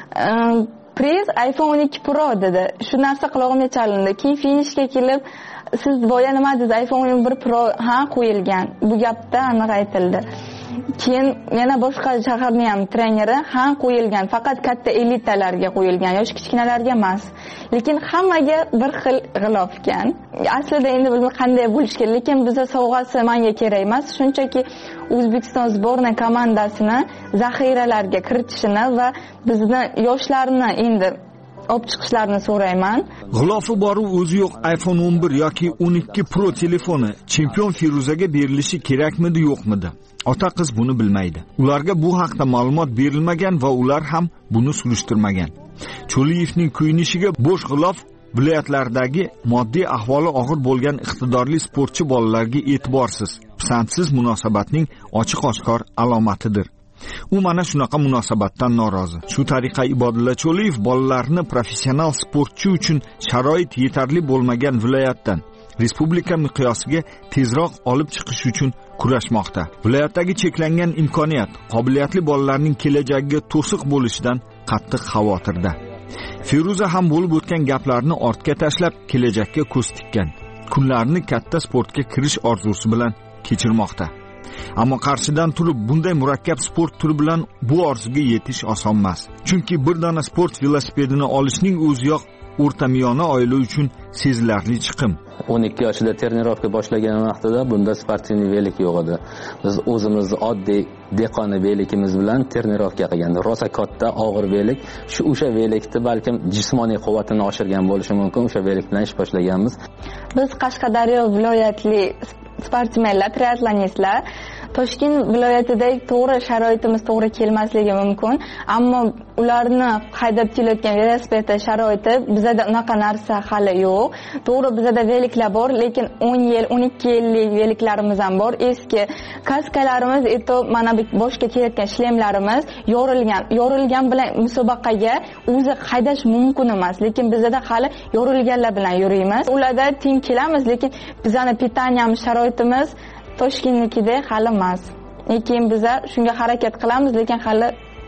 Prez iPhone 12 Pro dedi. Shu narsa qulog'imga chalindi. Keyin finishga kelib, siz boya nima dedingiz? iPhone 11 Pro qo'yilgan. Bu gapda aniq aytildi. Keyin yana boshqa shaharning ham treneri qo'yilgan, faqat katta elitalarga qo'yilgan, yosh kichkinalarga emas. Lekin hammaga bir xil g'ilof ekan. Aslida endi bilmay qanday bo'lish kerak, lekin bizga sovg'asi menga kerak emas, shunchaki O'zbekiston sborna komandasini zaxiralarga kiritishini va bizni yoshlarni endi olib chiqishlarini so'rayman. G'ilofi boru o'zi yo'q iPhone 11 yoki 12 Pro telefoni chempion Feruzaga berilishi kerakmidi, yo'qmidi? Ota qiz buni bilmaydi. Ularga bu haqda ma'lumot berilmagan va ular ham buni surishtirmagan. Cho'liyevning ko'yinishiga bo'sh g'ilof viloyatlardagi moddiy ahvoli og'ir bo'lgan iqtidorli sportchi bolalarga e'tiborsiz, pisandsiz munosabatning ochiq-oshkor alomatidir. U mana shunaqa munosabatdan norozi. Shu tariqa Ibodulla Cho'liyev bolalarni professional sportchi uchun sharoit yetarli bo'lmagan viloyatdan respublika miqyosiga tezroq olib chiqish uchun kurashmoqda. Viloyatdagi cheklangan imkoniyat, qobiliyatli bolalarning kelajagiga to'siq bo'lishidan qattiq xavotirda. Feruza ham bo'lib o'tgan gaplarni ortga tashlab, kelajakka ko'z tikkan. Kunlarini katta sportga kirish orzusi bilan kechirmoqda. Ammo qarshidan turib bunday murakkab sport turi bilan bu orzuga yetish oson emas. Chunki bir dona sport velosipedini olishning o'ziyoq o'rtamiyona oila uchun sezilarli chiqim. 12 yoshida trenirovka boshlagan vaqtida bunda sportivniy velik yo'q edi. Biz o'zimizni oddiy dehqona velikimiz bilan trenirovka qilgandik. Rosa katta, og'ir velik. O'sha velikni balkim jismoniy quvvatini oshirgan bo'lishi mumkin. O'sha velik bilan ish boshlaganmiz. Biz Qashqadaryo viloyatli sportmenlar, triatlonistlar Toshkent viloyatida to'g'ri sharoitimiz to'g'ri kelmasligi mumkin, ammo ularni haydab kelayotgan velosiped sharoiti bizda unaqa narsa hali yo'q. To'g'ri bizda veliklar bor, lekin 10 yil, 12 yillik veliklarimiz ham bor. Eski kaskalarimiz, mana bu boshga kelayotgan shlemlarimiz yorilgan bilan musobaqaga o'zi haydash mumkin emas, lekin bizda hali yorilganlar bilan yuramiz. Ularda teng kelamiz, lekin bizning pitanyamiz, sharoitimiz Toshkentnikidek hali emas. Lekin biz shunga harakat qilamiz, lekin hali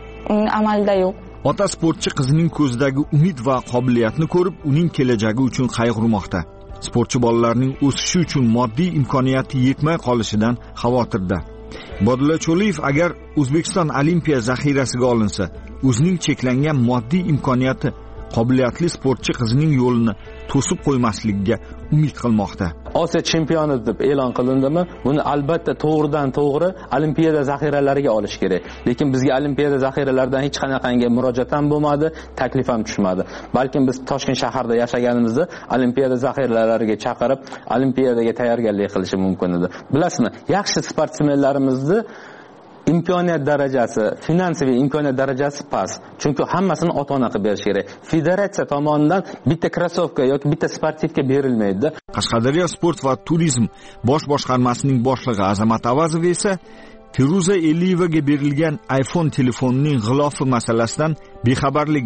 amalda yo'q. Ota sportchi qizining ko'zidagi umid va qobiliyatni ko'rib, uning kelajagi uchun qayg'urmoqda. Sportchi bolalarning o'sishi uchun moddiy imkoniyati yetmay qolishidan xavotirda. Ibodulla Cho'liyev agar O'zbekiston olimpiya zaxirasiga olinsa, o'zining cheklangan moddiy imkoniyati qobiliyatli sportchi qizining yo'lini to'sib qo'ymasligiga umid qilmoqda. Osiyo chempioni deb e'lon qilindimi, buni albatta to'g'ridan to'g'ri olimpiada zaxiralariga olish kerak. Lekin bizga olimpiada zaxiralaridan hech qanaqangi murojaat ham bo'lmadi, taklif ham tushmadi. Balkim biz Toshkent shahrida yashaganimizda olimpiada zaxiralariga chaqirib, olimpiadaga tayyorgarlik qilishi mumkin edi. Bilasizmi, yaxshi sportsmenlarimizni imkoniyat darajasi, finansiy imkoniyat darajasi past. Chunki hammasini ota-ona qilib berish kerak. Federatsiya tomonidan bitta krossovka yoki bitta sportivka berilmaydi. Qashqadaryo sport va turizm bosh boshqarmasining boshlig'i Azamat Avazov esa Feruza Eliyevaga berilgan iPhone telefonining g'ilofi masalasidan bexabarligi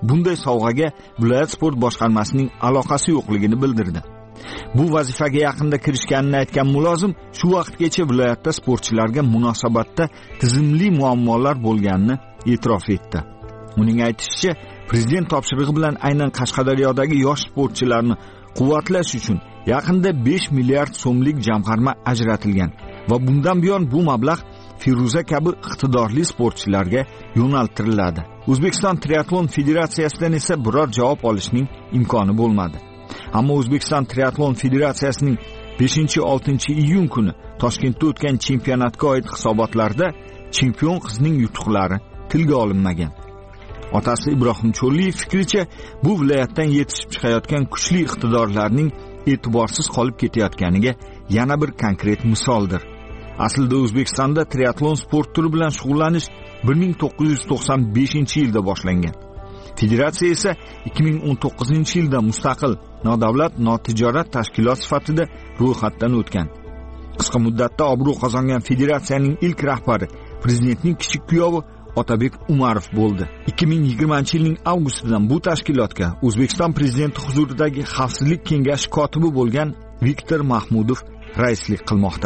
bunday sovg'aga viloyat sport boshqarmasining aloqasi yo'qligini bildirdi. Bu vazifaga yaqinda kirishganini aytgan mulozim shu vaqtgacha viloyatda sportchilarga munosabatda tizimli muammolar bo'lganini e'tirof etdi. Uning aytishicha, prezident topshirig'i bilan aynan Qashqadaryodagi yosh sportchilarni quvvatlash uchun yaqinda 5 milliard so'mlik jamg'arma ajratilgan va bundan buyon bu mablag' Feruza kabi iqtidorli sportchilarga yo'naltiriladi. O'zbekiston Triatlon Federatsiyasidan esa biror javob olishning imkoni bo'lmadi. Ammo O'zbekiston Triatlon Federatsiyasining 5-6 iyun kuni Toshkentda o'tgan chempionatga oid hisobotlarda chempion qizning yutuqlari tilga olinmagan. Otasi Ibrohim Cho'lliyev fikricha, bu viloyatdan yetishib chiqayotgan kuchli iqtidorlarning e'tiborsiz qolib ketayotganiga yana bir konkret misoldir. Aslida O'zbekistonda triatlon sport turi bilan shug'ullanish 1995-yilda boshlangan. Federatsiya esa 2019-yilda mustaqil, nodavlat, notijorat tashkilot sifatida ro'yxatdan o'tgan. Qisqa muddatda obro' qozongan federatsiyaning ilk rahbari prezidentning kichik kuyovi Otabek Umarov bo'ldi. 2020-yilning avgustidan bu tashkilotga O'zbekiston prezidenti huzuridagi Xavfsizlik kengashi kotibi bo'lgan Viktor Mahmudov raislik qilmoqda.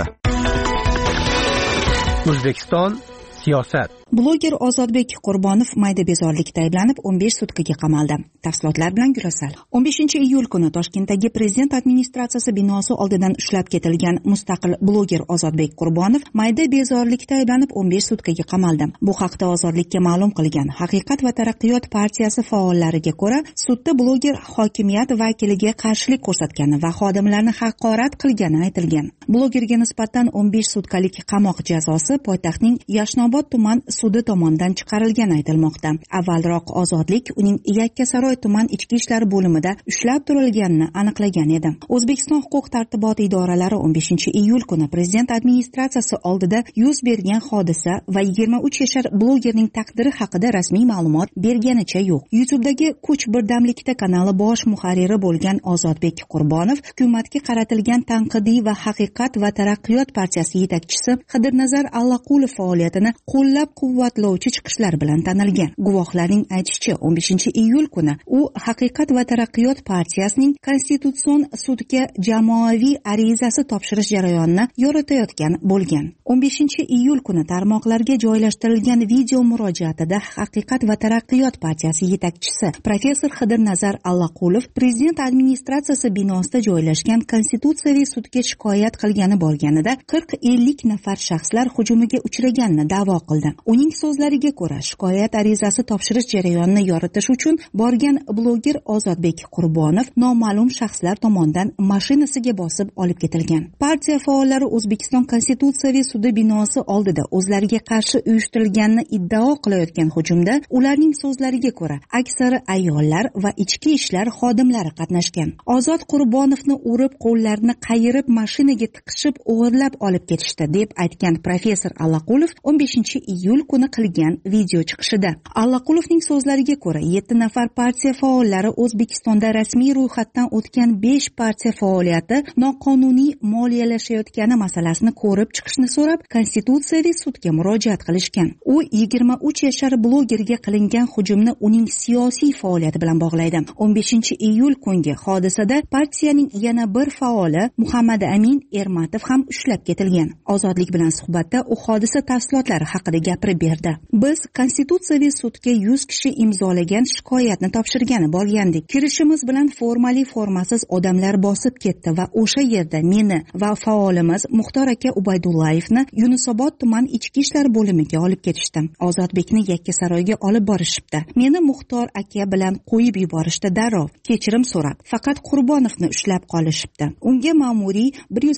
O'zbekiston siyosat. Bloger Ozodbek Qurbonov mayda bezorilikda ayblanib 15 sutkaga qamaldi. Tafsilotlar bilan Gurasal. 15-iyul kuni Toshkentdagi prezident administratsiyasi binosi oldidan ushlab ketilgan mustaqil bloger Ozodbek Qurbonov mayda bezorilikda ayblanib 15 sutkaga qamaldi. Bu haqda Ozodlikka ma'lum qilgan Haqiqat va taraqqiyot partiyasi faollariga ko'ra, sudda bloger hokimiyat vakiliga qarshilik ko'rsatgani va xodimlarni haqorat qilgani aytilgan. Blogerga nisbatan 15 sutkalik qamoq jazosi poytaxtning Yashnobod tuman sudi tomonidan chiqarilgani aytilmoqda. Avvalroq Ozodlik uning Yakkasaroy tuman ichki ishlar bo'limida ushlab turilganini aniqlagan edi. O'zbekiston huquq-tartibot idoralari 15-iyul kuni prezident administratsiyasi oldida yuz bergan hodisa va 23 yashar blogerning taqdiri haqida rasmiy ma'lumot berganicha yo'q. YouTube'dagi Kuch birdamlikda kanali bosh muharriri bo'lgan Ozodbek Qurbonov hukumatga qaratilgan tanqidiy va Haqiqat va taraqqiyot partiyasi yetakchisi Xidirnazar Allaqulov faoliyatini qo'llab-quvvatlovchi chiqishlar bilan tanilgan. Guvohlarning aytishicha, 15-iyul kuni u Haqiqat va taraqqiyot partiyasining konstitutsion sudga jamoaviy arizasi topshirish jarayonini yoritayotgan bo'lgan. 15-iyul kuni tarmoqlarga joylashtirilgan video murojaatida Haqiqat va taraqqiyot partiyasi yetakchisi professor Xidirnazar Allaqulov prezident administratsiyasi binosida joylashgan konstitutsiyaviy sudga shikoyat qilgani bo'lganida 40-50 nafar shaxslar hujumiga uchraganini da'vo qildi. Uning so'zlariga ko'ra, shikoyat arizasi topshirish jarayonini yoritish uchun borgan bloger Ozodbek Qurbonov noma'lum shaxslar tomonidan mashinasiga bosib olib ketilgan. Partiya faollari O'zbekiston konstitutsiyaviy sudi binosi oldida o'zlariga qarshi uyushtirilganini iddao qilayotgan hujumda ularning so'zlariga ko'ra, aksari ayollar va ichki ishlar xodimlari qatnashgan. Ozod Qurbonovni urib, qo'llarini qayirib, mashinaga tiqishib, o'g'irlab olib ketishdi deb aytgan professor Allaqulov 15-iyul kuni qilgan video chiqishida. Allaqulovning so'zlariga ko'ra, 7 nafar partiya faollari O'zbekistonda rasmiy ro'yxatdan o'tgan 5 partiya faoliyati noqonuniy moliyalashayotgani masalasini ko'rib chiqishni so'rab, konstitutsiyaviy sudga murojaat qilishgan. U 23 yashar blogerga qilingan hujumni uning siyosiy faoliyati bilan bog'laydi. 15-iyul kungi hodisada partiyaning yana bir faoli Muhammad Amin Ermatov ham ushlab ketilgan. Ozodlik bilan suhbatda u hodisa tafsilotlari haqida gapirib berdi. Biz konstitutsiyaviy sudga 100 kishi imzolagan shikoyatni topshirgani borgandik. Kirishimiz bilan formasiz odamlar bosib ketdi va o'sha yerda meni va faolimiz Muxtor aka Ubaydullayevni Yunusobod tuman ichki ishlar bo'limiga olib ketishdi. Ozodbekni Yakkasaroyga olib borishibdi. Meni Muxtor aka bilan qo'yib yuborishdi darrov. Kechirim so'rab, faqat Qurbonovni ushlab qolishibdi. Unga ma'muriy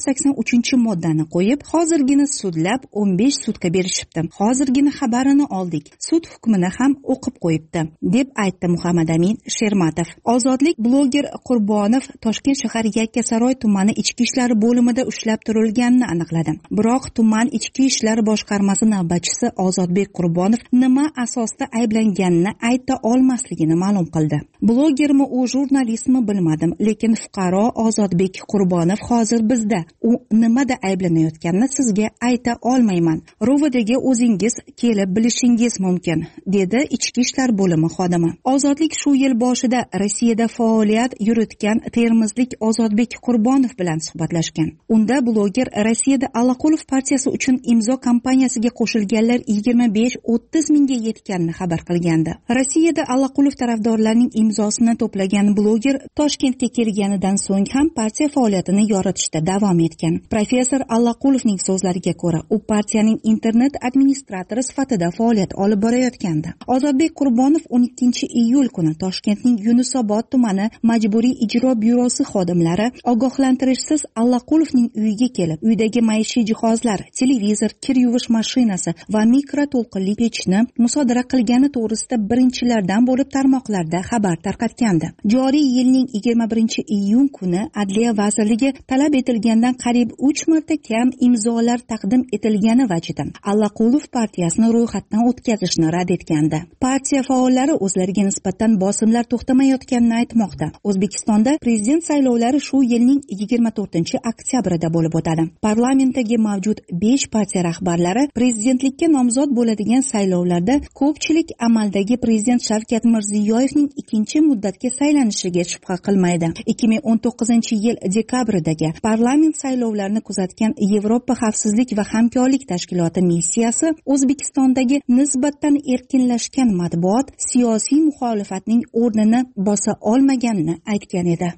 183-moddani qo'yib, hozirgina sudlab 15 sutka berishibdi. Hozirgina xabarini oldik. Sud hukmini ham o'qib qo'yibdi, deb aytdi Muhammad Amin Shermatov. Ozodlik bloger Qurbonov Toshkent shahar Yakkasaroy tumani ichki ishlar bo'limida ushlab turilganini aniqladi. Biroq tuman ichki ishlar boshqarmasi navbatchisi Ozodbek Qurbonov nima asosda ayblanganini ayta olmasligini ma'lum qildi. Blogermi u jurnalistmi bilmadim, lekin fuqaro Ozodbek Qurbonov hozir bizda. U nimada ayblanayotganini sizga ayta olmayman. Ro'vidagi o'zingiz kelib bilishingiz mumkin, dedi Ichki ishlar bo'limi xodimi. Ozodlik shu yil boshida Rossiyada faoliyat yuritgan termizlik Ozodbek Qurbonov bilan suhbatlashgan. Unda bloger Rossiyada Allaqulov partiyasi uchun imzo kampaniyasiga qo'shilganlar 25-30 mingga yetganini xabar qilgandi. Rossiyada Allaqulov tarafdorlarining imzosini to'plagan bloger Toshkentga kelganidan so'ng ham partiya faoliyatini yoritishda davom etgan. Professor Allaqulovning so'zlariga ko'ra, u partiyaning internet administratori sifatida faoliyat olib borayotgandi. Ozodbek Qurbonov 12-iyul kuni Toshkentning Yunusobod tumani majburiy ijro byurosi xodimlari ogohlantirishsiz Allaqulovning uyiga kelib, uydagi maishiy jihozlar, televizor, kir yuvish mashinasi va mikroto'lqinli pechni musodara qilgani to'g'risida birinchilardan bo'lib tarmoqlarda xabar tarqatgandi. Joriy yilning 21-iyun kuni Adliya vazirligi talab etilgandan qariyb 3 marta kam imzolar taqdim etilgani vajidan Allaqulov partiyasini ro'yxatdan o'tkazishni rad etgandi. Partiya faollari o'zlariga nisbatan bosimlar to'xtamayotganini aytmoqda. O'zbekistonda prezident saylovlari shu yilning 24-oktyabrida bo'lib o'tadi. Parlamentdagi mavjud 5 partiya rahbarlari prezidentlikka nomzod bo'ladigan saylovlarda ko'pchilik amaldagi prezident Shavkat Mirziyoyevning ikkinchi muddatga saylanishiga shubha qilmaydi. 2019-yil dekabrdagi parlament saylovlarini kuzatgan Yevropa xavfsizlik va hamkorlik tashkiloti missiyasi O'zbekistondagi nisbatan erkinlashgan matbuot siyosiy muxolifatning o'rnini bosa olmaganini aytgan edi.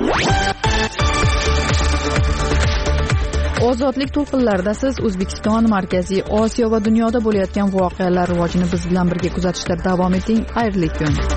Ozodlik to'lqinlarida siz O'zbekiston, Markaziy Osiyo va dunyoda bo'layotgan voqealar rivojini biz bilan birga kuzatishda davom eting. Xayrli kun.